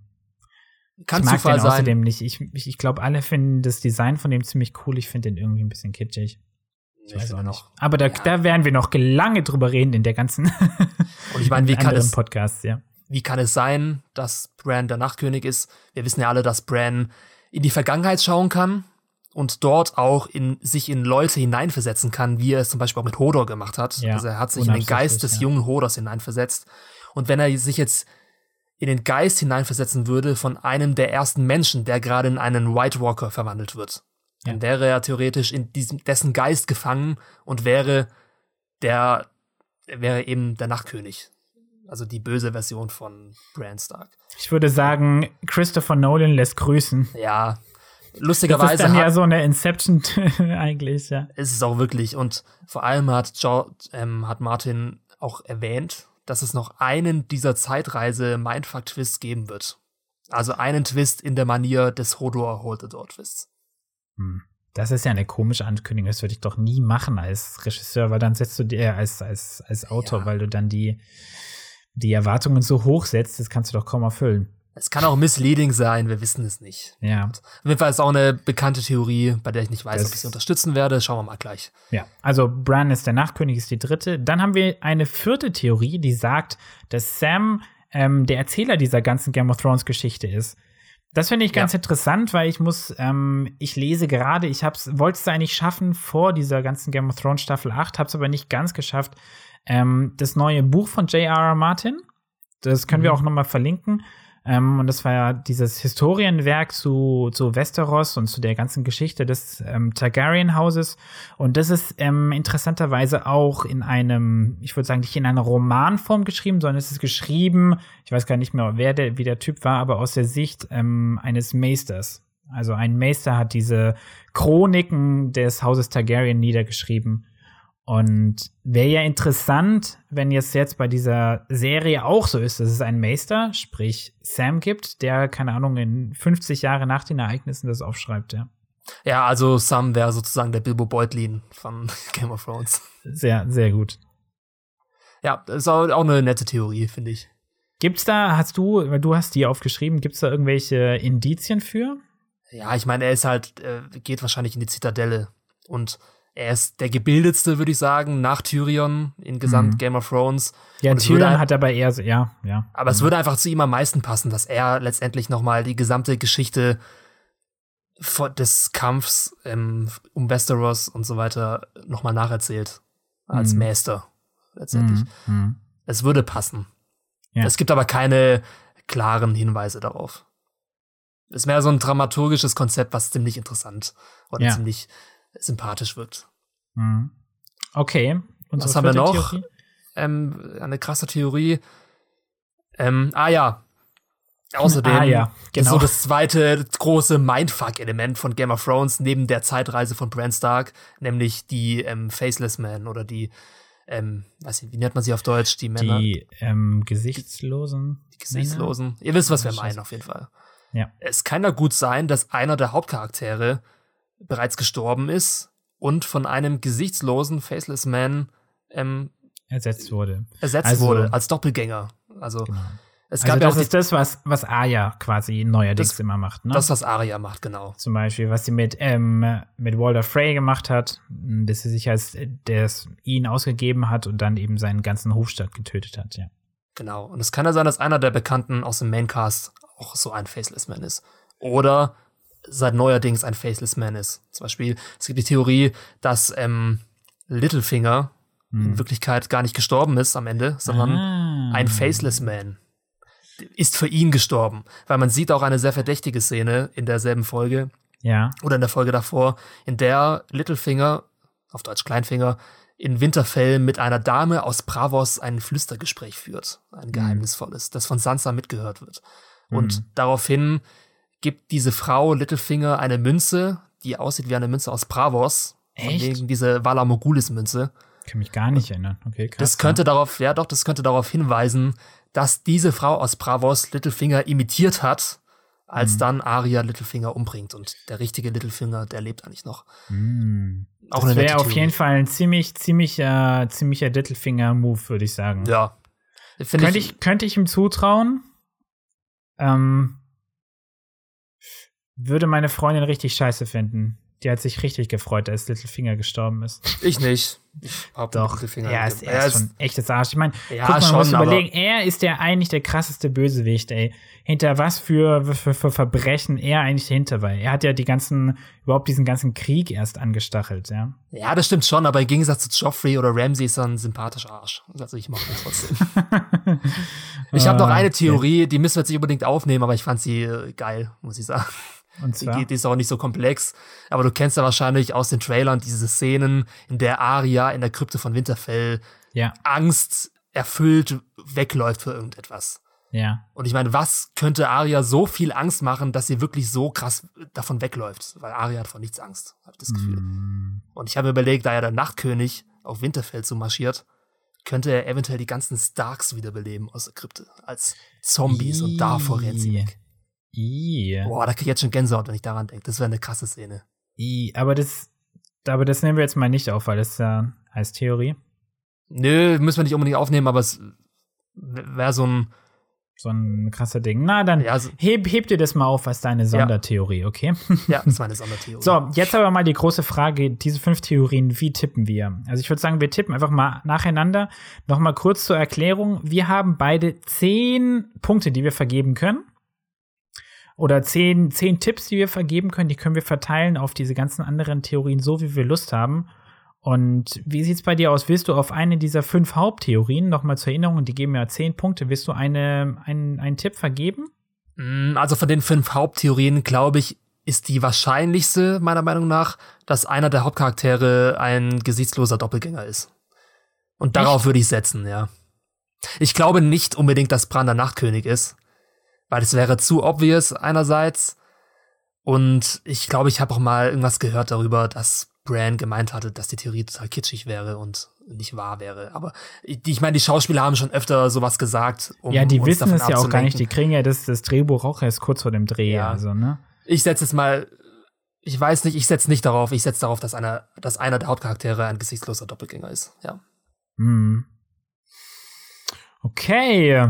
S2: Kann
S1: ich mag
S2: Zufall
S1: den
S2: sein.
S1: Außerdem nicht. Ich, ich, ich glaube, alle finden das Design von dem ziemlich cool. Ich finde den irgendwie ein bisschen kitschig. Ich, ich weiß auch nicht. Noch. Aber da, ja. da werden wir noch lange drüber reden in der ganzen
S2: Und ich meine, wie kann es
S1: Podcasts, ja.
S2: Wie kann es sein, dass Bran der Nachtkönig ist? Wir wissen ja alle, dass Bran in die Vergangenheit schauen kann und dort auch in sich in Leute hineinversetzen kann, wie er es zum Beispiel auch mit Hodor gemacht hat.
S1: Ja,
S2: also er hat sich in den Geist des
S1: ja.
S2: jungen Hodors hineinversetzt. Und wenn er sich jetzt in den Geist hineinversetzen würde von einem der ersten Menschen, der gerade in einen White Walker verwandelt wird. Ja. Dann wäre er theoretisch in diesem, dessen Geist gefangen und wäre der, wäre eben der Nachtkönig. Also die böse Version von Bran Stark.
S1: Ich würde sagen, Christopher Nolan lässt grüßen.
S2: Ja, lustigerweise.
S1: Das ist dann ja so eine Inception eigentlich, ja.
S2: Ist es auch wirklich. Und vor allem hat, George, ähm, hat Martin auch erwähnt, dass es noch einen dieser Zeitreise-Mindfuck-Twists geben wird. Also einen Twist in der Manier des Hodor Hold the Door-Twists.
S1: Hm. Das ist ja eine komische Ankündigung. Das würde ich doch nie machen als Regisseur, weil dann setzt du dir als, als, als Autor, ja. weil du dann die, die Erwartungen so hoch setzt, das kannst du doch kaum erfüllen.
S2: Es kann auch misleading sein, wir wissen es nicht.
S1: Ja.
S2: Und auf jeden Fall ist auch eine bekannte Theorie, bei der ich nicht weiß, das ob ich sie unterstützen werde. Schauen wir mal gleich.
S1: Ja, also Bran ist der Nachtkönig, ist die dritte. Dann haben wir eine vierte Theorie, die sagt, dass Sam ähm, der Erzähler dieser ganzen Game of Thrones Geschichte ist. Das finde ich ganz ja. interessant, weil ich muss, ähm, ich lese gerade, ich hab's, wollte es eigentlich schaffen vor dieser ganzen Game of Thrones Staffel acht, hab's aber nicht ganz geschafft. Ähm, das neue Buch von J R R Martin, das können mhm. wir auch noch mal verlinken. Ähm, und das war ja dieses Historienwerk zu, zu Westeros und zu der ganzen Geschichte des ähm, Targaryen-Hauses. Und das ist ähm, interessanterweise auch in einem, ich würde sagen, nicht in einer Romanform geschrieben, sondern es ist geschrieben, ich weiß gar nicht mehr, wer der, wie der Typ war, aber aus der Sicht ähm, eines Meisters. Also ein Meister hat diese Chroniken des Hauses Targaryen niedergeschrieben. Und wäre ja interessant, wenn jetzt jetzt bei dieser Serie auch so ist, dass es einen Meister, sprich Sam gibt, der, keine Ahnung, in fünfzig Jahre nach den Ereignissen das aufschreibt, ja.
S2: Ja, also Sam wäre sozusagen der Bilbo Beutlin von Game of Thrones.
S1: Sehr, sehr gut.
S2: Ja, das ist auch eine nette Theorie, finde ich.
S1: Gibt's da, hast du, weil du hast die aufgeschrieben, gibt's da irgendwelche Indizien für?
S2: Ja, ich meine, er ist halt, äh, geht wahrscheinlich in die Zitadelle und er ist der gebildetste, würde ich sagen, nach Tyrion in Gesamt mhm. Game of Thrones.
S1: Ja, Tyrion halt, hat aber eher so, ja, ja.
S2: Aber mhm. es würde einfach zu ihm am meisten passen, dass er letztendlich noch mal die gesamte Geschichte des Kampfs ähm, um Westeros und so weiter noch mal nacherzählt. Als mhm. Meister, letztendlich. Mhm. Es würde passen. Ja. Es gibt aber keine klaren Hinweise darauf. Es ist mehr so ein dramaturgisches Konzept, was ziemlich interessant oder ja. ziemlich sympathisch wirkt.
S1: Mhm. Okay.
S2: Und was haben wir noch? Ähm, eine krasse Theorie. Ähm, ah ja. Außerdem
S1: ah, ja. Genau.
S2: ist so das zweite große Mindfuck-Element von Game of Thrones neben der Zeitreise von Bran Stark, nämlich die ähm, Faceless Men oder die, ähm, weiß nicht, wie nennt man sie auf Deutsch? Die Männer.
S1: Die ähm, Gesichtslosen.
S2: Die Gesichtslosen. Männer? Ihr wisst, was wir meinen, auf jeden Fall.
S1: Ja.
S2: Es kann ja gut sein, dass einer der Hauptcharaktere bereits gestorben ist und von einem gesichtslosen Faceless Man ähm,
S1: ersetzt wurde.
S2: Ersetzt
S1: also,
S2: wurde, als Doppelgänger. Also,
S1: genau.
S2: es
S1: also
S2: gab
S1: das
S2: ja
S1: ist das, was, was Arya quasi neuerdings
S2: das,
S1: immer macht, ne?
S2: Das, was Arya macht, genau.
S1: Zum Beispiel, was sie mit, ähm, mit Walder Frey gemacht hat, dass sie sich als, der ihn ausgegeben hat und dann eben seinen ganzen Hofstaat getötet hat, ja.
S2: Genau. Und es kann ja sein, dass einer der Bekannten aus dem Maincast auch so ein Faceless Man ist. Oder seit neuerdings ein Faceless Man ist. Zum Beispiel, es gibt die Theorie, dass ähm, Littlefinger hm. in Wirklichkeit gar nicht gestorben ist am Ende, sondern ah. ein Faceless Man ist für ihn gestorben. Weil man sieht auch eine sehr verdächtige Szene in derselben Folge.
S1: Ja.
S2: Oder in der Folge davor, in der Littlefinger, auf Deutsch Kleinfinger, in Winterfell mit einer Dame aus Bravos ein Flüstergespräch führt. Ein geheimnisvolles, das von Sansa mitgehört wird. Und hm. daraufhin gibt diese Frau Littlefinger eine Münze, die aussieht wie eine Münze aus Bravos.
S1: Echt?
S2: Wegen diese Vala Morghulis-Münze.
S1: Kann mich gar nicht erinnern. Okay, krass.
S2: Das könnte ja. darauf, ja doch, das könnte darauf hinweisen, dass diese Frau aus Bravos Littlefinger imitiert hat, als mhm. dann Arya Littlefinger umbringt. Und der richtige Littlefinger, der lebt eigentlich noch.
S1: Mhm. Auch das wäre auf jeden Fall ein ziemlich, ziemlicher, ziemlicher Littlefinger-Move, würde ich sagen.
S2: Ja.
S1: Könnte ich, ich, könnte ich ihm zutrauen. Ähm, würde meine Freundin richtig scheiße finden. Die hat sich richtig gefreut, als Littlefinger gestorben ist.
S2: Ich nicht. Ich hab
S1: Doch,
S2: Littlefinger
S1: er ist, er ist schon echtes Arsch. Ich meine,
S2: ja,
S1: guck mal,
S2: schon,
S1: man muss überlegen, er ist der eigentlich der krasseste Bösewicht, ey. Hinter was für, für, für Verbrechen er eigentlich dahinter war. Er hat ja die ganzen, überhaupt diesen ganzen Krieg erst angestachelt, ja.
S2: Ja, das stimmt schon, aber im Gegensatz zu Joffrey oder Ramsay ist er ein sympathischer Arsch. Also ich mag ihn trotzdem. Ich habe noch eine Theorie, die müssen wir jetzt nicht unbedingt aufnehmen, aber ich fand sie äh, geil, muss ich sagen.
S1: Und zwar?
S2: Die, die ist auch nicht so komplex, aber du kennst ja wahrscheinlich aus den Trailern diese Szenen, in der Arya in der Krypte von Winterfell
S1: ja.
S2: Angst erfüllt wegläuft für irgendetwas.
S1: Ja.
S2: Und ich meine, was könnte Arya so viel Angst machen, dass sie wirklich so krass davon wegläuft? Weil Arya hat vor nichts Angst, habe ich das Gefühl. Mm. Und ich habe mir überlegt, da ja der Nachtkönig auf Winterfell so marschiert, könnte er eventuell die ganzen Starks wiederbeleben aus der Krypte als Zombies I- und davor rennt sie weg.
S1: I.
S2: Boah, da krieg ich jetzt schon Gänsehaut, wenn ich daran denke. Das wäre eine krasse Szene.
S1: I. Aber das, aber das nehmen wir jetzt mal nicht auf, weil das ja heißt Theorie.
S2: Nö, müssen wir nicht unbedingt aufnehmen, aber es wäre so ein
S1: So ein krasser Ding. Na, dann
S2: ja, so
S1: heb, heb dir das mal auf als deine Sondertheorie,
S2: ja.
S1: okay?
S2: Ja, das ist meine Sondertheorie.
S1: So, jetzt aber mal die große Frage, diese fünf Theorien, wie tippen wir? Also ich würde sagen, wir tippen einfach mal nacheinander. Noch mal kurz zur Erklärung. Wir haben beide zehn Punkte, die wir vergeben können. Oder zehn, zehn Tipps, die wir vergeben können. Die können wir verteilen auf diese ganzen anderen Theorien, so wie wir Lust haben. Und wie sieht's bei dir aus? Willst du auf eine dieser fünf Haupttheorien, nochmal zur Erinnerung, die geben ja zehn Punkte, willst du eine, einen, einen Tipp vergeben?
S2: Also von den fünf Haupttheorien, glaube ich, ist die wahrscheinlichste, meiner Meinung nach, dass einer der Hauptcharaktere ein gesichtsloser Doppelgänger ist. Und darauf Echt? würde ich setzen, ja. Ich glaube nicht unbedingt, dass Bran der Nachtkönig ist, weil es wäre zu obvious einerseits. Und ich glaube, ich habe auch mal irgendwas gehört darüber, dass Bran gemeint hatte, dass die Theorie total kitschig wäre und nicht wahr wäre. Aber ich, ich meine, die Schauspieler haben schon öfter sowas gesagt. Um
S1: ja, die
S2: uns
S1: wissen
S2: davon
S1: es ja auch gar nicht. Die kriegen ja das, das Drehbuch auch erst kurz vor dem Dreh.
S2: Ja.
S1: Also, ne?
S2: Ich setze jetzt mal, ich weiß nicht, ich setze nicht darauf, ich setze darauf, dass einer, dass einer der Hauptcharaktere ein gesichtsloser Doppelgänger ist. Ja.
S1: Hm. Okay.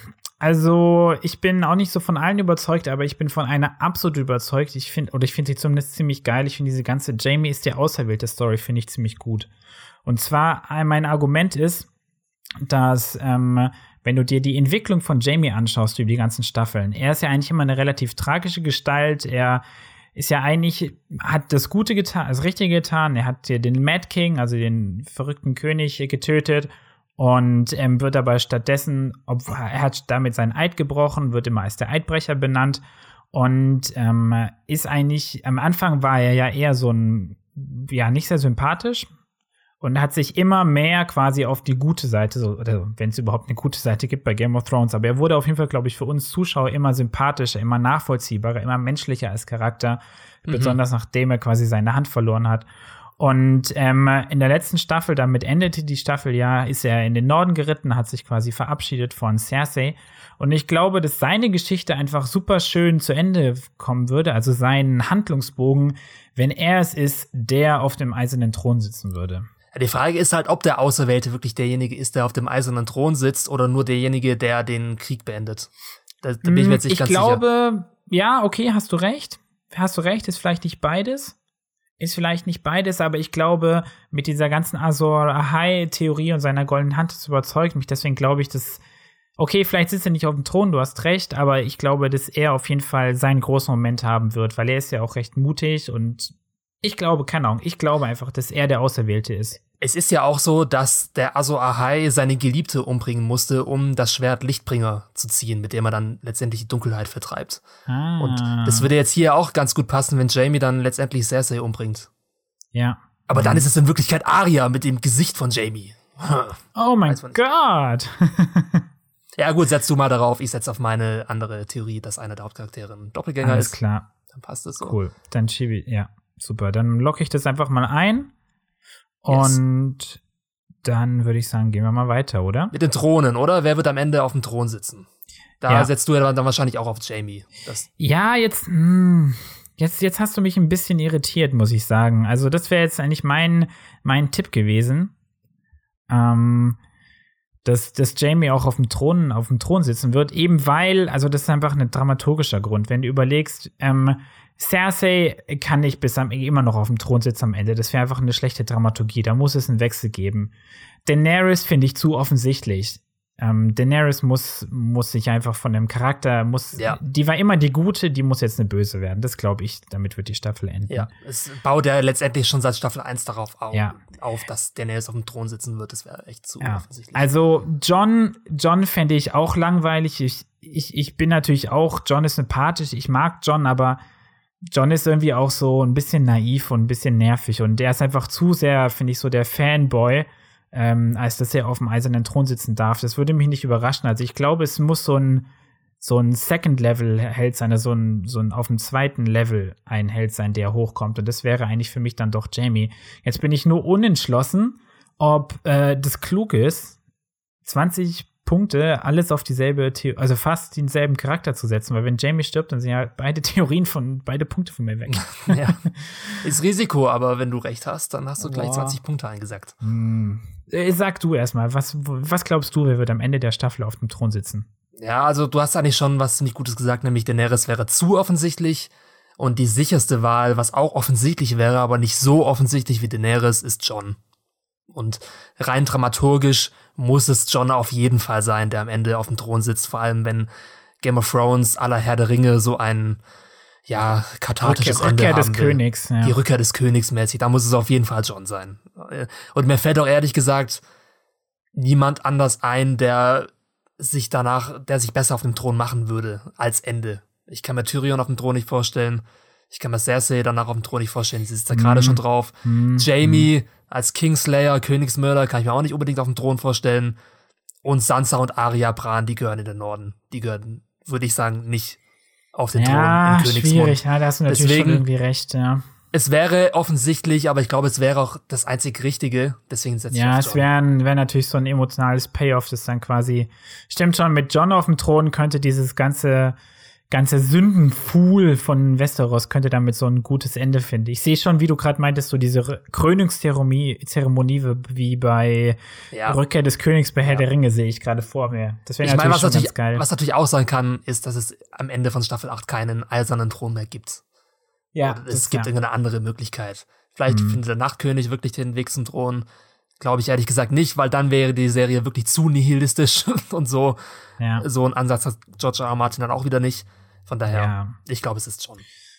S1: Also, ich bin auch nicht so von allen überzeugt, aber ich bin von einer absolut überzeugt. Ich finde, oder ich finde sie zumindest ziemlich geil. Ich finde diese ganze Jaime ist der auserwählte Story, finde ich ziemlich gut. Und zwar, mein Argument ist, dass, ähm, wenn du dir die Entwicklung von Jaime anschaust über die ganzen Staffeln, er ist ja eigentlich immer eine relativ tragische Gestalt. Er ist ja eigentlich, hat das Gute getan, das Richtige getan. Er hat hier den Mad King, also den verrückten König, getötet. Und ähm, wird aber stattdessen, ob, er hat damit seinen Eid gebrochen, wird immer als der Eidbrecher benannt und ähm, ist eigentlich, am Anfang war er ja eher so ein, ja, nicht sehr sympathisch und hat sich immer mehr quasi auf die gute Seite, so, oder wenn es überhaupt eine gute Seite gibt bei Game of Thrones, aber er wurde auf jeden Fall, glaube ich, für uns Zuschauer immer sympathischer, immer nachvollziehbarer, immer menschlicher als Charakter, mhm. besonders nachdem er quasi seine Hand verloren hat. Und ähm, in der letzten Staffel, damit endete die Staffel ja, ist er in den Norden geritten, hat sich quasi verabschiedet von Cersei. Und ich glaube, dass seine Geschichte einfach super schön zu Ende kommen würde, also sein Handlungsbogen, wenn er es ist, der auf dem eisernen Thron sitzen würde.
S2: Ja, die Frage ist halt, ob der Auserwählte wirklich derjenige ist, der auf dem eisernen Thron sitzt oder nur derjenige, der den Krieg beendet. Da, da bin ich mir jetzt nicht
S1: ich
S2: ganz
S1: glaube,
S2: sicher.
S1: Ja, okay, hast du recht. Hast du recht, ist vielleicht nicht beides. Ist vielleicht nicht beides, aber ich glaube, mit dieser ganzen Azor Ahai-Theorie und seiner goldenen Hand, das überzeugt mich. Deswegen glaube ich, dass, okay, vielleicht sitzt er nicht auf dem Thron, du hast recht, aber ich glaube, dass er auf jeden Fall seinen großen Moment haben wird, weil er ist ja auch recht mutig und ich glaube, keine Ahnung, ich glaube einfach, dass er der Auserwählte ist.
S2: Es ist ja auch so, dass der Azor Ahai seine Geliebte umbringen musste, um das Schwert Lichtbringer zu ziehen, mit dem er dann letztendlich die Dunkelheit vertreibt.
S1: Ah.
S2: Und das würde jetzt hier auch ganz gut passen, wenn Jaime dann letztendlich Cersei umbringt.
S1: Ja.
S2: Aber dann ist es in Wirklichkeit Arya mit dem Gesicht von Jaime.
S1: Oh mein Gott.
S2: Ja gut, setz du mal darauf. Ich setze auf meine andere Theorie, dass einer der Hauptcharaktere ein Doppelgänger
S1: Alles
S2: ist.
S1: Alles klar.
S2: Dann passt es so.
S1: Cool. Dann schiebe ich, ja, super. Dann locke ich das einfach mal ein. Yes. Und dann würde ich sagen, gehen wir mal weiter, oder?
S2: Mit den Thronen, oder? Wer wird am Ende auf dem Thron sitzen? Da ja. setzt du ja dann wahrscheinlich auch auf Jaime. Das
S1: ja, jetzt, mh, jetzt, jetzt hast du mich ein bisschen irritiert, muss ich sagen. Also das wäre jetzt eigentlich mein, mein Tipp gewesen. Ähm, dass, dass Jaime auch auf dem Thron, auf dem Thron sitzen wird, eben weil, also das ist einfach ein dramaturgischer Grund. Wenn du überlegst, ähm, Cersei kann nicht bis am immer noch auf dem Thron sitzen am Ende. Das wäre einfach eine schlechte Dramaturgie. Da muss es einen Wechsel geben. Daenerys finde ich zu offensichtlich. Ähm, Daenerys muss, muss sich einfach von dem Charakter, muss, ja. die war immer die Gute, die muss jetzt eine Böse werden. Das glaube ich, damit wird die Staffel enden.
S2: Ja, es baut ja letztendlich schon seit Staffel eins darauf auf,
S1: ja.
S2: auf dass Daenerys auf dem Thron sitzen wird. Das wäre echt zu
S1: ja.
S2: offensichtlich.
S1: Also Jon, Jon fände ich auch langweilig. Ich, ich, ich bin natürlich auch, Jon ist sympathisch, ich mag Jon, aber Jon ist irgendwie auch so ein bisschen naiv und ein bisschen nervig. Und der ist einfach zu sehr, finde ich, so der Fanboy, Ähm, als dass er auf dem eisernen Thron sitzen darf. Das würde mich nicht überraschen. Also ich glaube, es muss so ein so ein Second-Level-Held sein, also so ein, so ein auf dem zweiten Level ein Held sein, der hochkommt. Und das wäre eigentlich für mich dann doch Jaime. Jetzt bin ich nur unentschlossen, ob äh, das klug ist, zwanzig Punkte, alles auf dieselbe, The- also fast denselben Charakter zu setzen, weil wenn Jaime stirbt, dann sind ja beide Theorien von, beide Punkte von mir weg.
S2: Ja, ist Risiko, aber wenn du recht hast, dann hast du gleich Boah. zwanzig Punkte eingesackt.
S1: Hm. Sag du erstmal, was, was glaubst du, wer wird am Ende der Staffel auf dem Thron sitzen?
S2: Ja, also du hast eigentlich schon was ziemlich Gutes gesagt, nämlich Daenerys wäre zu offensichtlich und die sicherste Wahl, was auch offensichtlich wäre, aber nicht so offensichtlich wie Daenerys, ist Jon. Und rein dramaturgisch muss es Jon auf jeden Fall sein, der am Ende auf dem Thron sitzt, vor allem wenn Game of Thrones à la Herr der Ringe so ein, ja, kathartisches
S1: Rückkehr,
S2: Ende
S1: Rückkehr
S2: haben
S1: des
S2: will.
S1: Königs. Ja.
S2: Die Rückkehr des Königs mäßig, da muss es auf jeden Fall Jon sein. Und mir fällt auch ehrlich gesagt niemand anders ein, der sich danach, der sich besser auf dem Thron machen würde als Ende. Ich kann mir Tyrion auf dem Thron nicht vorstellen. Ich kann mir Cersei danach auf dem Thron nicht vorstellen. Sie sitzt da gerade mm. schon drauf. Mm. Jaime mm. als Kingslayer, Königsmörder, kann ich mir auch nicht unbedingt auf dem Thron vorstellen. Und Sansa und Arya Bran, die gehören in den Norden. Die gehören, würde ich sagen, nicht auf den
S1: ja,
S2: Thron im Königsmund.
S1: Schwierig, ja, da hast du natürlich
S2: Deswegen,
S1: schon irgendwie recht, ja.
S2: Es wäre offensichtlich, aber ich glaube, es wäre auch das einzig Richtige. Deswegen setze ich
S1: Ja,
S2: auf
S1: es wäre wär natürlich so ein emotionales Payoff, das dann quasi, stimmt schon, mit Jon auf dem Thron könnte dieses ganze ganze Sündenfuhl von Westeros könnte damit so ein gutes Ende finden. Ich sehe schon, wie du gerade meintest, so diese Krönungszeremonie Zeremonie wie bei ja. Rückkehr des Königs bei Herr ja. der Ringe sehe ich gerade vor mir. Das wäre natürlich, mein, schon
S2: natürlich
S1: ganz geil.
S2: Was natürlich auch sein kann, ist, dass es am Ende von Staffel acht keinen eisernen Thron mehr gibt.
S1: Ja,
S2: Oder es gibt ja. irgendeine andere Möglichkeit. Vielleicht mhm. findet der Nachtkönig wirklich den Weg zum Thron. Glaube ich ehrlich gesagt nicht, weil dann wäre die Serie wirklich zu nihilistisch und so. Ja. So ein Ansatz hat George R. R. Martin dann auch wieder nicht. Von daher, ja. ich glaube, es ist Jon.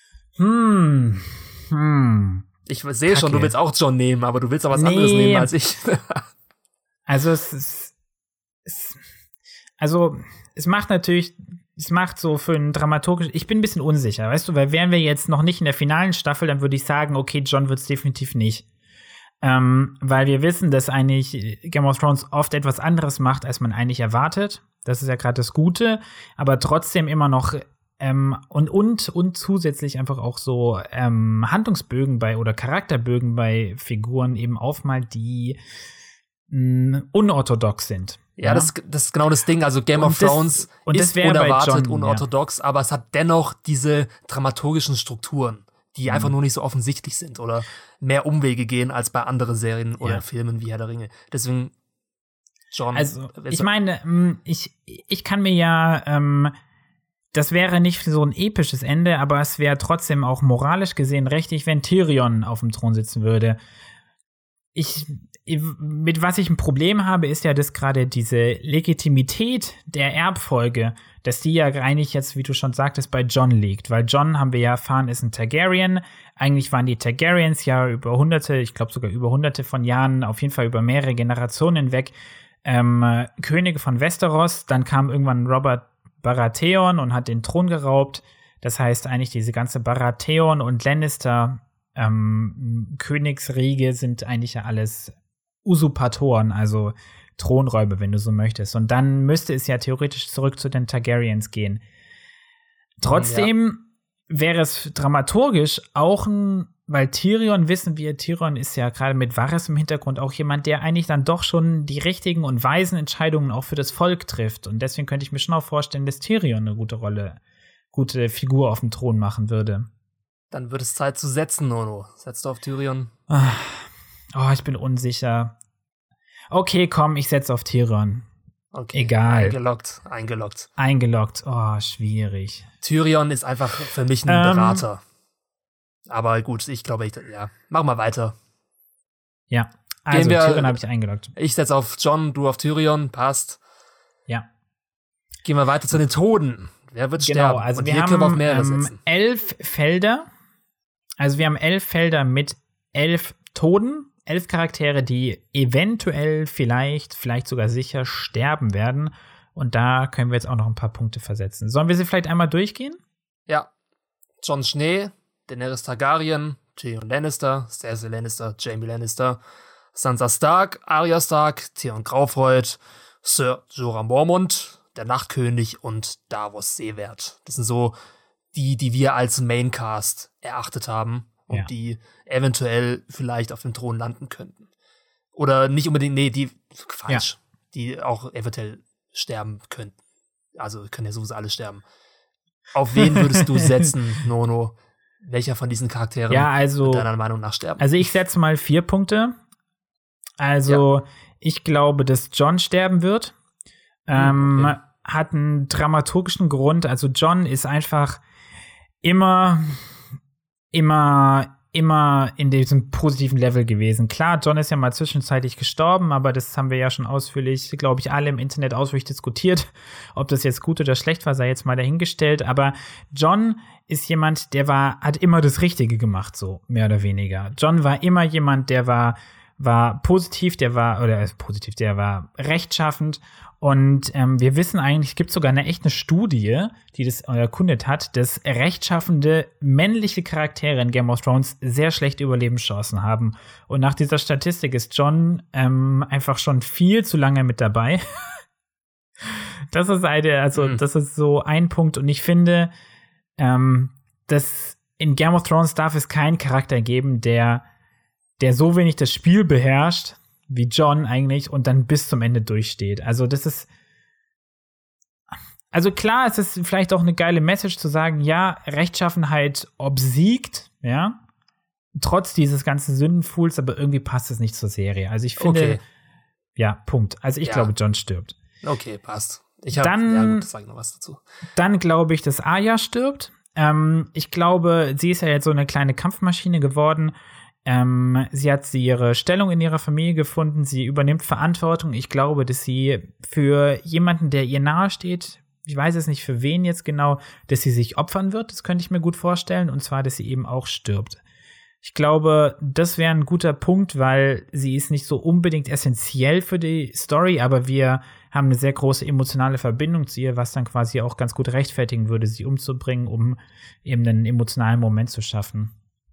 S1: Hm. Hm.
S2: Ich sehe schon, du willst auch Jon nehmen, aber du willst auch was nee. anderes nehmen als ich.
S1: Also es ist, es, also es macht natürlich, es macht so für einen dramaturgisch, ich bin ein bisschen unsicher, weißt du, weil wären wir jetzt noch nicht in der finalen Staffel, dann würde ich sagen, okay, Jon wird's definitiv nicht. Ähm, weil wir wissen, dass eigentlich Game of Thrones oft etwas anderes macht, als man eigentlich erwartet. Das ist ja gerade das Gute, aber trotzdem immer noch ähm, und, und, und zusätzlich einfach auch so ähm, Handlungsbögen bei oder Charakterbögen bei Figuren eben aufmalt, die mh, unorthodox sind.
S2: Ja, ja? Das, das ist genau das Ding. Also Game und of das, Thrones und ist das unerwartet Jon, unorthodox, ja. aber es hat dennoch diese dramaturgischen Strukturen, die einfach mhm. nur nicht so offensichtlich sind oder mehr Umwege gehen als bei anderen Serien oder ja. Filmen wie Herr der Ringe. Deswegen Jon.
S1: Also ich meine, ich, ich kann mir ja, ähm, das wäre nicht so ein episches Ende, aber es wäre trotzdem auch moralisch gesehen richtig, wenn Tyrion auf dem Thron sitzen würde. Ich, mit was ich ein Problem habe, ist ja, dass gerade diese Legitimität der Erbfolge, dass die ja eigentlich jetzt, wie du schon sagtest, bei Jon liegt. Weil Jon, haben wir ja erfahren, ist ein Targaryen. Eigentlich waren die Targaryens ja über hunderte, ich glaube sogar über hunderte von Jahren, auf jeden Fall über mehrere Generationen hinweg, ähm, Könige von Westeros. Dann kam irgendwann Robert Baratheon und hat den Thron geraubt. Das heißt eigentlich, diese ganze Baratheon und Lannister ähm, Königsriege sind eigentlich ja alles Usurpatoren, also Thronräuber, wenn du so möchtest. Und dann müsste es ja theoretisch zurück zu den Targaryens gehen. Trotzdem ja. wäre es dramaturgisch auch ein, weil Tyrion, wissen wir, Tyrion ist ja gerade mit Varys im Hintergrund auch jemand, der eigentlich dann doch schon die richtigen und weisen Entscheidungen auch für das Volk trifft. Und deswegen könnte ich mir schon auch vorstellen, dass Tyrion eine gute Rolle, gute Figur auf dem Thron machen würde.
S2: Dann wird es Zeit zu setzen, Nono. Setzt du auf Tyrion?
S1: Oh, ich bin unsicher. Okay, komm, ich setze auf Tyrion.
S2: Okay.
S1: Egal.
S2: Eingeloggt, eingeloggt.
S1: Eingeloggt, oh, schwierig.
S2: Tyrion ist einfach für mich ein ähm, Berater. Aber gut, ich glaube, ich, ja. Mach mal weiter.
S1: Ja, also
S2: wir,
S1: Tyrion habe ich eingeloggt.
S2: Ich setze auf Jon, du auf Tyrion, passt.
S1: Ja.
S2: Gehen wir weiter zu den Toten. Wer wird
S1: genau,
S2: sterben?
S1: Also
S2: Und
S1: wir
S2: hier
S1: haben
S2: können wir auf mehrere
S1: ähm,
S2: setzen.
S1: elf Felder. Also wir haben elf Felder mit elf Toten. Elf Charaktere, die eventuell, vielleicht, vielleicht sogar sicher sterben werden. Und da können wir jetzt auch noch ein paar Punkte versetzen. Sollen wir sie vielleicht einmal durchgehen?
S2: Ja. Jon Schnee, Daenerys Targaryen, Tyrion Lannister, Cersei Lannister, Jaime Lannister, Sansa Stark, Arya Stark, Theon Graufreud, Sir Jorah Mormont, der Nachtkönig und Davos Seewert. Das sind so die, die wir als Maincast erachtet haben und
S1: ja.
S2: die eventuell vielleicht auf dem Thron landen könnten. Oder nicht unbedingt, nee, die, falsch, ja. die auch eventuell sterben könnten. Also können ja sowieso alle sterben. Auf wen würdest du setzen, Nono? Welcher von diesen Charakteren
S1: ja, also,
S2: deiner Meinung nach sterben?
S1: Also ich setze mal vier Punkte. Also ja. ich glaube, dass Jon sterben wird. Ähm, okay. Hat einen dramaturgischen Grund. Also Jon ist einfach immer, immer, immer in diesem positiven Level gewesen. Klar, Jon ist ja mal zwischenzeitlich gestorben, aber das haben wir ja schon ausführlich, glaube ich, alle im Internet ausführlich diskutiert. Ob das jetzt gut oder schlecht war, sei jetzt mal dahingestellt. Aber Jon ist jemand, der war, hat immer das Richtige gemacht, so mehr oder weniger. Jon war immer jemand, der war, war positiv, der war, oder äh, positiv, der war rechtschaffend. Und ähm, wir wissen eigentlich, es gibt sogar eine echte Studie, die das erkundet hat, dass rechtschaffende männliche Charaktere in Game of Thrones sehr schlechte Überlebenschancen haben. Und nach dieser Statistik ist Jon ähm, einfach schon viel zu lange mit dabei. Das ist eine, also mhm. das ist so ein Punkt. Und ich finde, ähm, dass in Game of Thrones darf es keinen Charakter geben, der, der so wenig das Spiel beherrscht, wie Jon eigentlich, und dann bis zum Ende durchsteht. Also das ist also klar, es ist vielleicht auch eine geile Message zu sagen, ja, Rechtschaffenheit obsiegt, ja, trotz dieses ganzen Sündenfuhls, aber irgendwie passt es nicht zur Serie. Also ich finde,
S2: okay.
S1: ja, Punkt. Also ich ja. glaube, Jon stirbt.
S2: Okay, passt. Ich hab,
S1: dann,
S2: ja gut, sag ich noch was dazu.
S1: Dann glaube ich, dass Arya stirbt. Ähm, ich glaube, sie ist ja jetzt so eine kleine Kampfmaschine geworden. Ähm, sie hat sie ihre Stellung in ihrer Familie gefunden, sie übernimmt Verantwortung. Ich glaube, dass sie für jemanden, der ihr nahe steht, ich weiß es nicht für wen jetzt genau, dass sie sich opfern wird, das könnte ich mir gut vorstellen, und zwar, dass sie eben auch stirbt. Ich glaube, das wäre ein guter Punkt, weil sie ist nicht so unbedingt essentiell für die Story, aber wir haben eine sehr große emotionale Verbindung zu ihr, was dann quasi auch ganz gut rechtfertigen würde, sie umzubringen, um eben einen emotionalen Moment zu schaffen.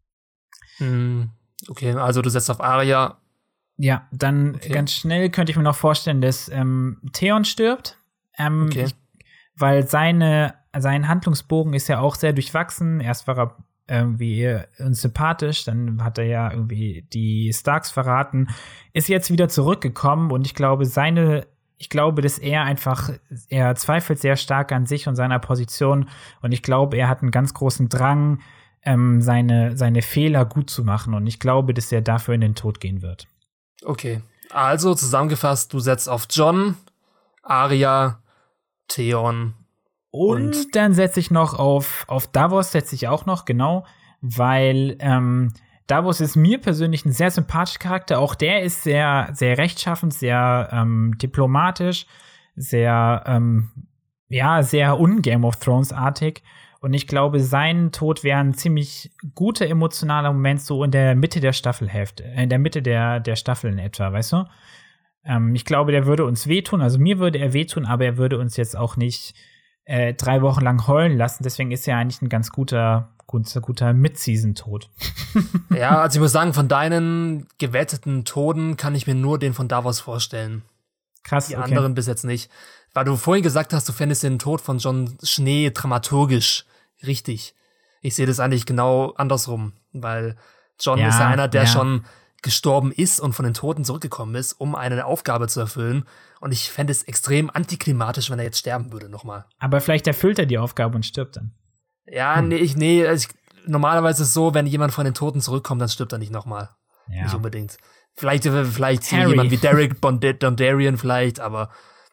S2: Mhm. Okay, also du setzt auf Arya.
S1: Ja, dann
S2: okay.
S1: ganz schnell könnte ich mir noch vorstellen, dass ähm, Theon stirbt. Ähm,
S2: okay.
S1: ich, weil seine, sein Handlungsbogen ist ja auch sehr durchwachsen. Erst war er irgendwie uns sympathisch, dann hat er ja irgendwie die Starks verraten, ist jetzt wieder zurückgekommen und ich glaube, seine, ich glaube, dass er einfach, er zweifelt sehr stark an sich und seiner Position und ich glaube, er hat einen ganz großen Drang, Ähm, seine, seine Fehler gut zu machen. Und ich glaube, dass er dafür in den Tod gehen wird.
S2: Okay. Also zusammengefasst, du setzt auf Jon, Arya, Theon.
S1: Und, und dann setze ich noch auf, auf Davos, setze ich auch noch, genau. Weil ähm, Davos ist mir persönlich ein sehr sympathischer Charakter. Auch der ist sehr, sehr rechtschaffend, sehr ähm, diplomatisch, sehr, ähm, ja, sehr un-Game of Thrones-artig. Und ich glaube, sein Tod wäre ein ziemlich guter emotionaler Moment, so in der Mitte der Staffelhälfte, in der Mitte der, der Staffel in etwa, weißt du? Ähm, ich glaube, der würde uns wehtun, also mir würde er wehtun, aber er würde uns jetzt auch nicht äh, drei Wochen lang heulen lassen. Deswegen ist er eigentlich ein ganz guter, guter, guter Mid-Season-Tod.
S2: Ja, also ich muss sagen, von deinen gewetteten Toten kann ich mir nur den von Davos vorstellen.
S1: Krass,
S2: Die
S1: okay.
S2: anderen bis jetzt nicht. Weil du vorhin gesagt hast, du fändest den Tod von Jon Schnee dramaturgisch richtig. Ich sehe das eigentlich genau andersrum, weil Jon
S1: ja,
S2: ist ja einer, der
S1: ja.
S2: schon gestorben ist und von den Toten zurückgekommen ist, um eine Aufgabe zu erfüllen. Und ich fände es extrem antiklimatisch, wenn er jetzt sterben würde nochmal.
S1: Aber vielleicht erfüllt er die Aufgabe und stirbt dann.
S2: Ja,
S1: hm.
S2: nee, ich, nee also ich, normalerweise ist es so, wenn jemand von den Toten zurückkommt, dann stirbt er nicht nochmal.
S1: Ja.
S2: Nicht unbedingt. Vielleicht, vielleicht jemand wie Derek Dondarrion vielleicht, aber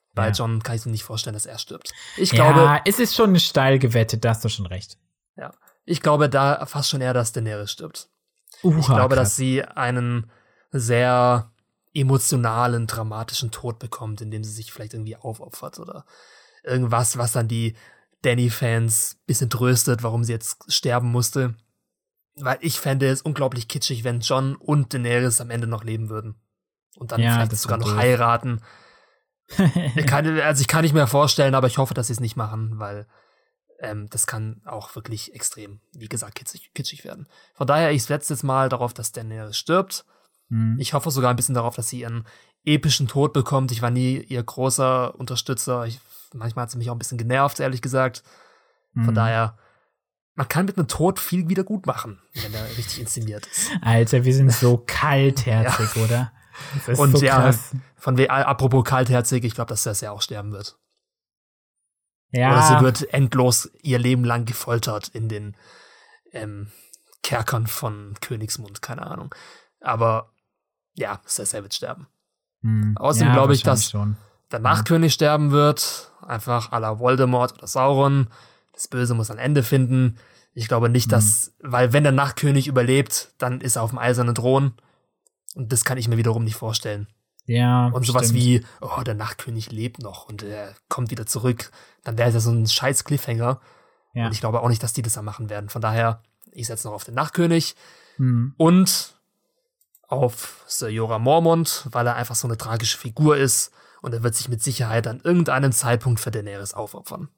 S2: Bei
S1: ja.
S2: Jon kann ich mir nicht vorstellen, dass er stirbt. Ich
S1: ja,
S2: glaube,
S1: es ist schon steil gewettet, da hast du schon recht.
S2: Ja, ich glaube da fast schon eher, dass Daenerys stirbt.
S1: Uha,
S2: ich glaube,
S1: krass.
S2: dass sie einen sehr emotionalen, dramatischen Tod bekommt, indem sie sich vielleicht irgendwie aufopfert oder irgendwas, was dann die Dany-Fans ein bisschen tröstet, warum sie jetzt sterben musste. Weil ich fände es unglaublich kitschig, wenn Jon und Daenerys am Ende noch leben würden. Und dann
S1: ja,
S2: vielleicht sogar noch doof. heiraten. ich kann, also ich kann nicht mehr vorstellen, aber ich hoffe, dass sie es nicht machen, weil ähm, das kann auch wirklich extrem, wie gesagt, kitschig, kitschig werden. Von daher, ich setze jetzt mal darauf, dass Daenerys stirbt. Mhm. Ich hoffe sogar ein bisschen darauf, dass sie ihren epischen Tod bekommt. Ich war nie ihr großer Unterstützer. Ich, manchmal hat sie mich auch ein bisschen genervt, ehrlich gesagt. Von mhm. daher, man kann mit einem Tod viel wieder gut machen, wenn er richtig inszeniert ist.
S1: Alter, wir sind so kaltherzig, ja. oder? Das ist
S2: Und
S1: so
S2: ja,
S1: krass.
S2: von we- apropos kaltherzig, ich glaube, dass Cersei auch sterben wird.
S1: Ja.
S2: Oder sie wird endlos ihr Leben lang gefoltert in den ähm, Kerkern von Königsmund, keine Ahnung. Aber ja, Cersei wird sterben.
S1: Hm.
S2: Außerdem
S1: ja,
S2: glaube ich, dass
S1: schon.
S2: der Nachtkönig ja. sterben wird, einfach à la Voldemort oder Sauron. Das Böse muss ein Ende finden. Ich glaube nicht, hm. dass, weil wenn der Nachtkönig überlebt, dann ist er auf dem eisernen Thron. Und das kann ich mir wiederum nicht vorstellen.
S1: Ja,
S2: Und sowas
S1: stimmt.
S2: wie, oh, der Nachtkönig lebt noch und er kommt wieder zurück. Dann wäre es ja so ein scheiß Cliffhanger. Ja. Und ich glaube auch nicht, dass die das dann machen werden. Von daher, ich setze noch auf den Nachtkönig.
S1: Mhm.
S2: Und auf Ser Jorah Mormont, weil er einfach so eine tragische Figur ist. Und er wird sich mit Sicherheit an irgendeinem Zeitpunkt für Daenerys aufopfern.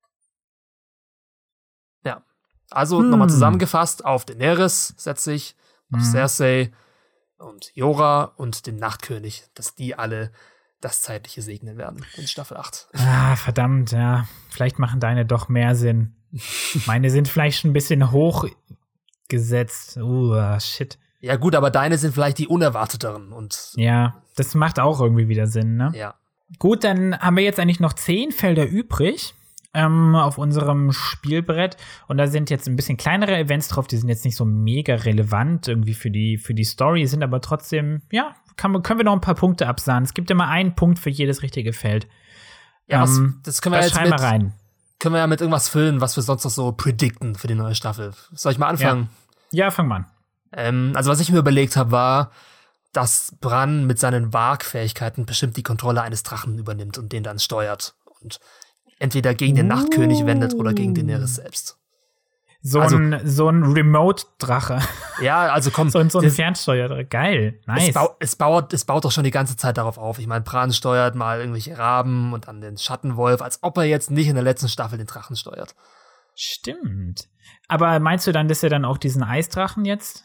S2: Ja. Also hm. nochmal zusammengefasst, auf Daenerys setze ich, auf hm. Cersei und Jorah und den Nachtkönig, dass die alle das Zeitliche segnen werden in Staffel acht.
S1: Ah, verdammt, ja. Vielleicht machen deine doch mehr Sinn. Meine sind vielleicht schon ein bisschen hochgesetzt. Uh, shit.
S2: Ja gut, aber deine sind vielleicht die unerwarteteren. Und
S1: ja, das macht auch irgendwie wieder Sinn, ne?
S2: Ja.
S1: Gut, dann haben wir jetzt eigentlich noch zehn Felder übrig ähm, auf unserem Spielbrett. Und da sind jetzt ein bisschen kleinere Events drauf, die sind jetzt nicht so mega relevant irgendwie für die, für die Story, sind aber trotzdem, ja, kann, können wir noch ein paar Punkte absahnen. Es gibt immer einen Punkt für jedes richtige Feld.
S2: Ja, was, ähm, das können wir
S1: das
S2: jetzt
S1: mit,
S2: rein. Können wir ja mit irgendwas füllen, was wir sonst noch so predikten für die neue Staffel. Soll ich mal anfangen?
S1: Ja, ja fang mal an.
S2: Ähm, also was ich mir überlegt habe, war, dass Bran mit seinen Varg-Fähigkeiten bestimmt die Kontrolle eines Drachen übernimmt und den dann steuert. Und entweder gegen den uh. Nachtkönig wendet oder gegen Daenerys selbst.
S1: So
S2: also,
S1: ein, so ein Remote-Drache.
S2: Ja, also komm.
S1: so ein, so ein Fernsteuer. Geil, nice.
S2: Es, bau, es, baut, es baut doch schon die ganze Zeit darauf auf. Ich meine, Bran steuert mal irgendwelche Raben und dann den Schattenwolf, als ob er jetzt nicht in der letzten Staffel den Drachen steuert.
S1: Stimmt. Aber meinst du dann, dass er dann auch diesen Eisdrachen jetzt?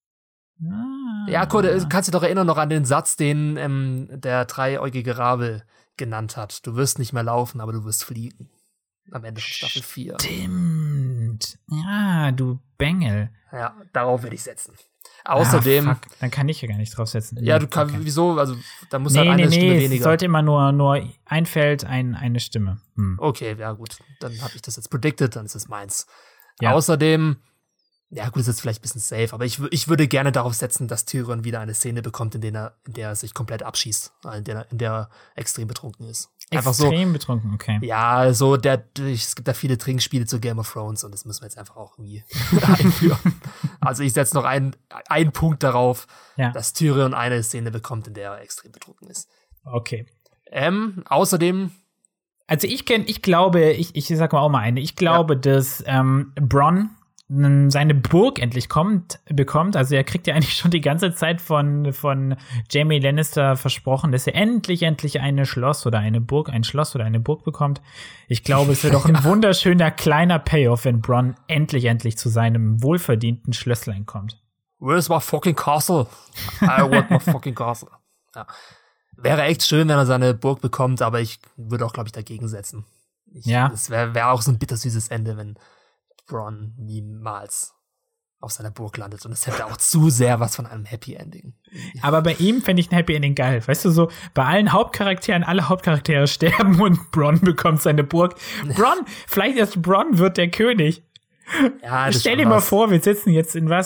S2: Ah. Ja, Kurt, du kannst dich doch erinnern noch an den Satz, den ähm, der dreieugige Rabe genannt hat. Du wirst nicht mehr laufen, aber du wirst fliegen. Am Ende von Staffel vier.
S1: Stimmt. Ja, du Bengel.
S2: Ja, darauf werde ich setzen. Außerdem.
S1: Ah, fuck. Dann kann ich ja gar nicht drauf setzen.
S2: Ja, du kannst, okay. Wieso? Also, da muss
S1: nee,
S2: halt eine
S1: nee,
S2: Stimme
S1: nee,
S2: weniger.
S1: Es sollte immer nur, nur ein Feld, ein, eine Stimme. Hm.
S2: Okay, ja, gut. Dann habe ich das jetzt predicted, dann ist es meins.
S1: Ja.
S2: Außerdem. Ja, gut, ist jetzt vielleicht ein bisschen safe, aber ich, ich würde gerne darauf setzen, dass Tyrion wieder eine Szene bekommt, in der er, in der er sich komplett abschießt, in der, in der er extrem betrunken ist. Einfach
S1: extrem
S2: so,
S1: betrunken, okay.
S2: Ja, so, der, es gibt da viele Trinkspiele zu Game of Thrones und das müssen wir jetzt einfach auch irgendwie einführen. Also ich setze noch einen, einen Punkt darauf, ja. dass Tyrion eine Szene bekommt, in der er extrem betrunken ist.
S1: Okay.
S2: Ähm, außerdem
S1: Also ich kenn, ich glaube, ich, ich sag mal auch mal eine, ich glaube, ja. dass ähm, Bronn seine Burg endlich kommt, bekommt. Also er kriegt ja eigentlich schon die ganze Zeit von, von Jaime Lannister versprochen, dass er endlich, endlich eine Schloss oder eine Burg, ein Schloss oder eine Burg bekommt. Ich glaube, es wird doch ein ja. wunderschöner kleiner Payoff, wenn Bronn endlich, endlich zu seinem wohlverdienten Schlösslein kommt.
S2: Where's my fucking castle? I want my fucking castle. Ja. Wäre echt schön, wenn er seine Burg bekommt, aber ich würde auch, glaube ich, dagegen setzen. Ich,
S1: ja.
S2: Es wäre wär auch so ein bittersüßes Ende, wenn Bronn niemals auf seiner Burg landet. Und es hätte auch zu sehr was von einem Happy Ending.
S1: Aber bei ihm fände ich ein Happy Ending geil. Weißt du, so bei allen Hauptcharakteren, alle Hauptcharaktere sterben und Bronn bekommt seine Burg. Bronn, vielleicht erst Bronn wird der König.
S2: Ja, das
S1: Stell dir mal was. vor, wir sitzen jetzt in was?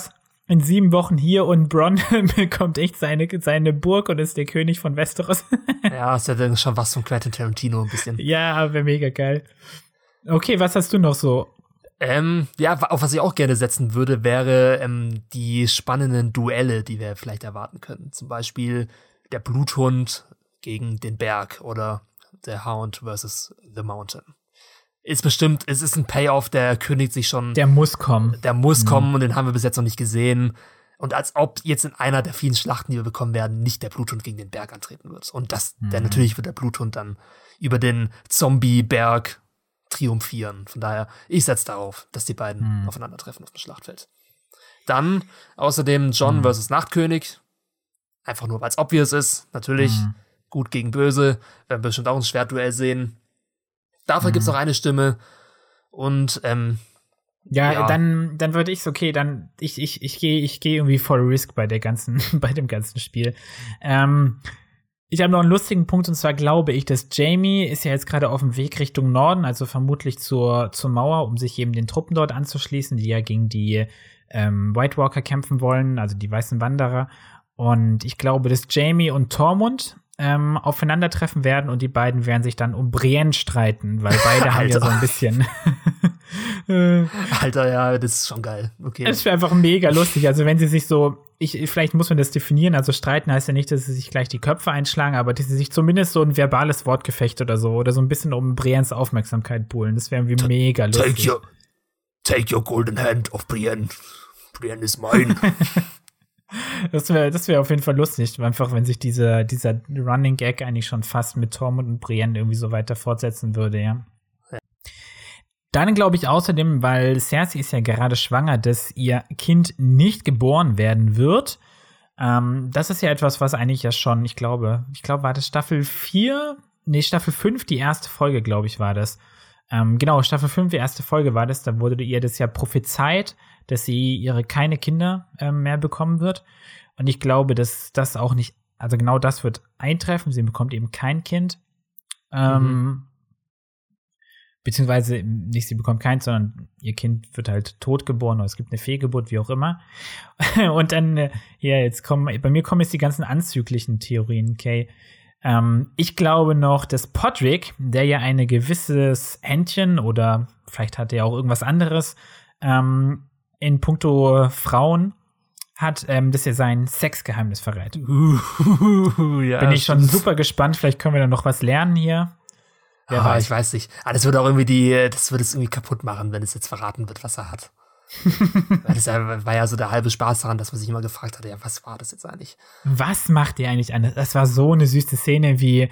S1: in sieben Wochen hier und Bronn bekommt echt seine, seine Burg und ist der König von Westeros.
S2: Ja, ist ja dann schon was von Quentin Tarantino ein bisschen.
S1: Ja, wäre mega geil. Okay, was hast du noch so?
S2: Ähm, ja, auf was ich auch gerne setzen würde, wäre ähm, die spannenden Duelle, die wir vielleicht erwarten können. Zum Beispiel der Bluthund gegen den Berg oder der Hound versus The Mountain. Ist bestimmt, es ist ein Payoff, der kündigt sich schon.
S1: Der muss kommen.
S2: Der muss
S1: mhm.
S2: kommen und den haben wir bis jetzt noch nicht gesehen. Und als ob jetzt in einer der vielen Schlachten, die wir bekommen werden, nicht der Bluthund gegen den Berg antreten wird. Und das, mhm. der natürlich wird der Bluthund dann über den Zombie-Berg triumphieren. Von daher, ich setze darauf, dass die beiden mhm. aufeinandertreffen auf dem Schlachtfeld. Dann außerdem Jon mhm. versus Nachtkönig. Einfach nur, weil es obvious ist. Natürlich, mhm. gut gegen böse. Werden wir bestimmt auch ein Schwertduell sehen. Dafür mhm. gibt's noch eine Stimme. Und, ähm,
S1: ja,
S2: ja,
S1: dann, dann würde ich's, okay, dann, ich, ich, ich gehe, ich gehe irgendwie voll Risk bei der ganzen, bei dem ganzen Spiel. Ähm, ich habe noch einen lustigen Punkt, und zwar glaube ich, dass Jaime ist ja jetzt gerade auf dem Weg Richtung Norden, also vermutlich zur, zur Mauer, um sich eben den Truppen dort anzuschließen, die ja gegen die, ähm, White Walker kämpfen wollen, also die weißen Wanderer. Und ich glaube, dass Jaime und Tormund Ähm, aufeinandertreffen werden und die beiden werden sich dann um Brienne streiten, weil beide haben ja so ein bisschen
S2: Alter, ja, das ist schon geil. Okay.
S1: Das wäre einfach mega lustig. Also wenn sie sich so, ich, vielleicht muss man das definieren, also streiten heißt ja nicht, dass sie sich gleich die Köpfe einschlagen, aber dass sie sich zumindest so ein verbales Wortgefecht oder so, oder so ein bisschen um Briennes Aufmerksamkeit buhlen. Das wäre irgendwie T- mega lustig.
S2: Take your, take your golden hand of Brienne. Brienne is mine.
S1: Das wäre das wär auf jeden Fall lustig, einfach wenn sich diese, dieser Running Gag eigentlich schon fast mit Tormund und Brienne irgendwie so weiter fortsetzen würde, ja. ja. Dann glaube ich außerdem, weil Cersei ist ja gerade schwanger, dass ihr Kind nicht geboren werden wird. Ähm, das ist ja etwas, was eigentlich ja schon, ich glaube, ich glaube, war das Staffel vier? Nee, Staffel fünf, die erste Folge, glaube ich, war das. Ähm, genau, Staffel fünf, die erste Folge war das, da wurde ihr das ja prophezeit, dass sie ihre keine Kinder äh, mehr bekommen wird. Und ich glaube, dass das auch nicht, also genau das wird eintreffen. Sie bekommt eben kein Kind. Ähm, mhm. Beziehungsweise nicht, sie bekommt keins, sondern ihr Kind wird halt tot geboren oder es gibt eine Fehlgeburt, wie auch immer. Und dann, äh, ja, jetzt kommen, bei mir kommen jetzt die ganzen anzüglichen Theorien, okay. Ähm, ich glaube noch, dass Podrick, der ja ein gewisses Händchen oder vielleicht hat er auch irgendwas anderes, ähm, in puncto Frauen hat, ähm, dass er sein Sexgeheimnis verrät.
S2: Uh, ja,
S1: Bin ich schon super gespannt. Vielleicht können wir da noch was lernen hier.
S2: Wer oh, weiß. Ich weiß nicht. Aber das würde auch irgendwie die, das würde es irgendwie kaputt machen, wenn es jetzt verraten wird, was er hat. Weil das war ja so der halbe Spaß daran, dass man sich immer gefragt hat, ja, was war das jetzt eigentlich?
S1: Was macht ihr eigentlich an? Das war so eine süße Szene, wie,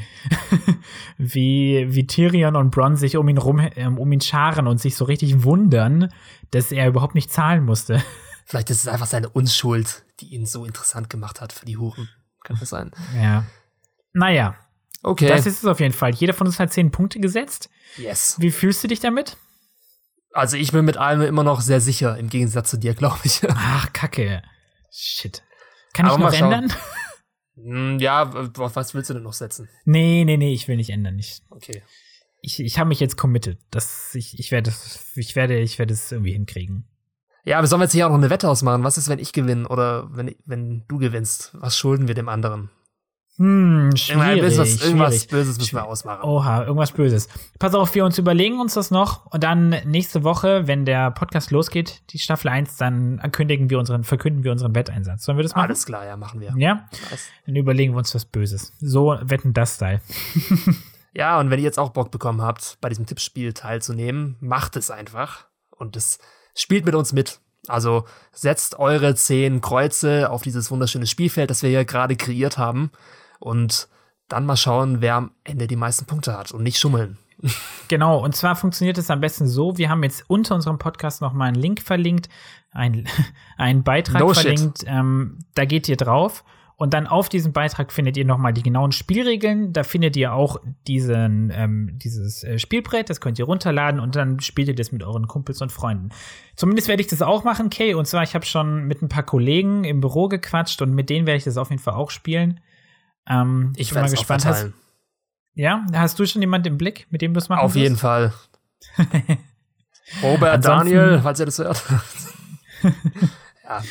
S1: wie, wie Tyrion und Bronn sich um ihn rum, um ihn scharen und sich so richtig wundern, dass er überhaupt nicht zahlen musste.
S2: Vielleicht ist es einfach seine Unschuld, die ihn so interessant gemacht hat für die Huren. Kann das sein?
S1: Ja. Naja.
S2: Okay.
S1: Das ist es auf jeden Fall. Jeder von uns hat zehn Punkte gesetzt.
S2: Yes.
S1: Wie fühlst du dich damit?
S2: Also ich bin mit allem immer noch sehr sicher, im Gegensatz zu dir, glaube ich.
S1: Ach, Kacke. Shit. Kann ich noch ändern?
S2: Ja, auf was willst du denn noch setzen?
S1: Nee, nee, nee, ich will nicht ändern. Ich,
S2: okay.
S1: Ich, ich habe mich jetzt committed. Das, ich, ich werde ich werde, ich werde es irgendwie hinkriegen.
S2: Ja, aber sollen wir jetzt hier auch noch eine Wette ausmachen? Was ist, wenn ich gewinne oder wenn, wenn du gewinnst? Was schulden wir dem anderen?
S1: Hm, schwierig.
S2: Irgendwas, irgendwas
S1: schwierig.
S2: Böses müssen wir ausmachen.
S1: Oha, irgendwas Böses. Pass auf, wir uns überlegen uns das noch und dann nächste Woche, wenn der Podcast losgeht, die Staffel eins, dann ankündigen wir unseren, verkünden wir unseren Wetteinsatz. Sollen wir das machen?
S2: Alles klar, ja, machen wir.
S1: Ja? Nice. Dann überlegen wir uns was Böses. So Wetten das Style.
S2: Ja, und wenn ihr jetzt auch Bock bekommen habt, bei diesem Tippspiel teilzunehmen, macht es einfach und das spielt mit uns mit. Also setzt eure zehn Kreuze auf dieses wunderschöne Spielfeld, das wir hier gerade kreiert haben. Und dann mal schauen, wer am Ende die meisten Punkte hat und nicht schummeln.
S1: Genau, und zwar funktioniert es am besten so, wir haben jetzt unter unserem Podcast noch mal einen Link verlinkt, ein, einen Beitrag no verlinkt, ähm, da geht ihr drauf und dann auf diesem Beitrag findet ihr noch mal die genauen Spielregeln, da findet ihr auch diesen, ähm, dieses äh, Spielbrett, das könnt ihr runterladen und dann spielt ihr das mit euren Kumpels und Freunden. Zumindest werde ich das auch machen, Kay, und zwar, ich habe schon mit ein paar Kollegen im Büro gequatscht und mit denen werde ich das auf jeden Fall auch spielen. Ähm,
S2: ich bin mal gespannt. Hast,
S1: ja, hast du schon jemanden im Blick, mit dem du es machen
S2: Auf
S1: wirst?
S2: jeden Fall. Robert, Daniel, falls ihr das hört. Ja.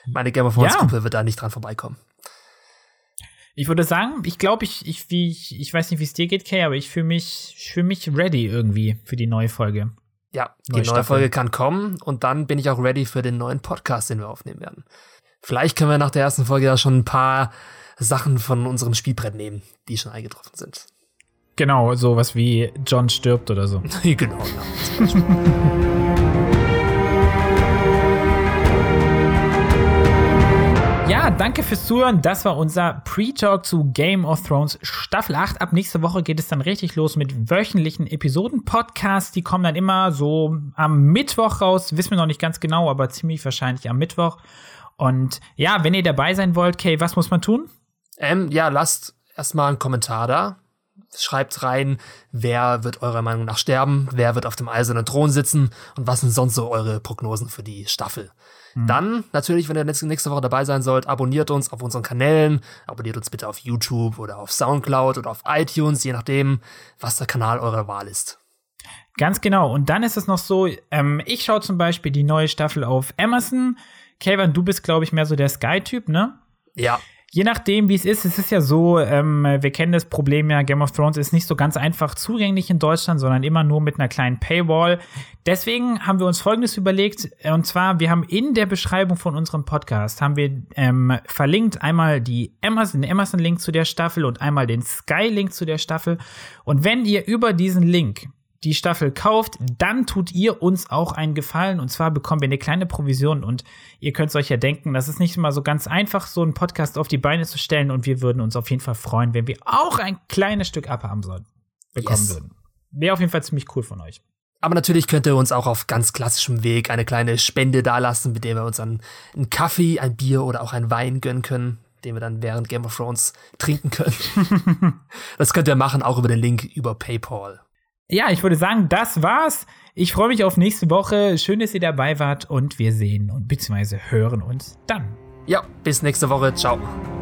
S2: Meine Game of Thrones-Gruppe ja. wird da nicht dran vorbeikommen.
S1: Ich würde sagen, ich glaube, ich, ich, wie ich, ich weiß nicht, wie es dir geht, Kay, aber ich fühle mich, fühl mich ready irgendwie für die neue Folge.
S2: Ja, die neue, neue Folge kann kommen und dann bin ich auch ready für den neuen Podcast, den wir aufnehmen werden. Vielleicht können wir nach der ersten Folge ja schon ein paar Sachen von unserem Spielbrett nehmen, die schon eingetroffen sind.
S1: Genau, sowas wie John stirbt oder so.
S2: Genau, ja, zum Beispiel.
S1: Ja, danke fürs Zuhören. Das war unser Pre-Talk zu Game of Thrones Staffel acht. Ab nächste Woche geht es dann richtig los mit wöchentlichen Episoden-Podcasts. Die kommen dann immer so am Mittwoch raus. Wissen wir noch nicht ganz genau, aber ziemlich wahrscheinlich am Mittwoch. Und ja, wenn ihr dabei sein wollt, Kay, was muss man tun?
S2: Ähm, ja, lasst erstmal einen Kommentar da. Schreibt rein, wer wird eurer Meinung nach sterben, wer wird auf dem eisernen Thron sitzen und was sind sonst so eure Prognosen für die Staffel. Mhm. Dann, natürlich, wenn ihr nächste Woche dabei sein sollt, abonniert uns auf unseren Kanälen, abonniert uns bitte auf YouTube oder auf Soundcloud oder auf iTunes, je nachdem, was der Kanal eurer Wahl ist.
S1: Ganz genau. Und dann ist es noch so, ähm, ich schaue zum Beispiel die neue Staffel auf Amazon. Kayvan, du bist, glaube ich, mehr so der Sky-Typ, ne?
S2: Ja.
S1: Je nachdem, wie es ist, es ist ja so, ähm, wir kennen das Problem ja, Game of Thrones ist nicht so ganz einfach zugänglich in Deutschland, sondern immer nur mit einer kleinen Paywall. Deswegen haben wir uns Folgendes überlegt, und zwar, wir haben in der Beschreibung von unserem Podcast, haben wir ähm, verlinkt einmal die Amazon, den Amazon-Link zu der Staffel und einmal den Sky-Link zu der Staffel. Und wenn ihr über diesen Link die Staffel kauft, dann tut ihr uns auch einen Gefallen, und zwar bekommen wir eine kleine Provision, und ihr könnt es euch ja denken, das ist nicht immer so ganz einfach, so einen Podcast auf die Beine zu stellen, und wir würden uns auf jeden Fall freuen, wenn wir auch ein kleines Stück abhaben sollten, bekommen yes. würden. Wäre auf jeden Fall ziemlich cool von euch.
S2: Aber natürlich könnt ihr uns auch auf ganz klassischem Weg eine kleine Spende dalassen, mit der wir uns dann einen Kaffee, ein Bier oder auch einen Wein gönnen können, den wir dann während Game of Thrones trinken können. Das könnt ihr machen, auch über den Link über PayPal.
S1: Ja, ich würde sagen, das war's. Ich freue mich auf nächste Woche. Schön, dass ihr dabei wart, und wir sehen und beziehungsweise hören uns dann.
S2: Ja, bis nächste Woche. Ciao.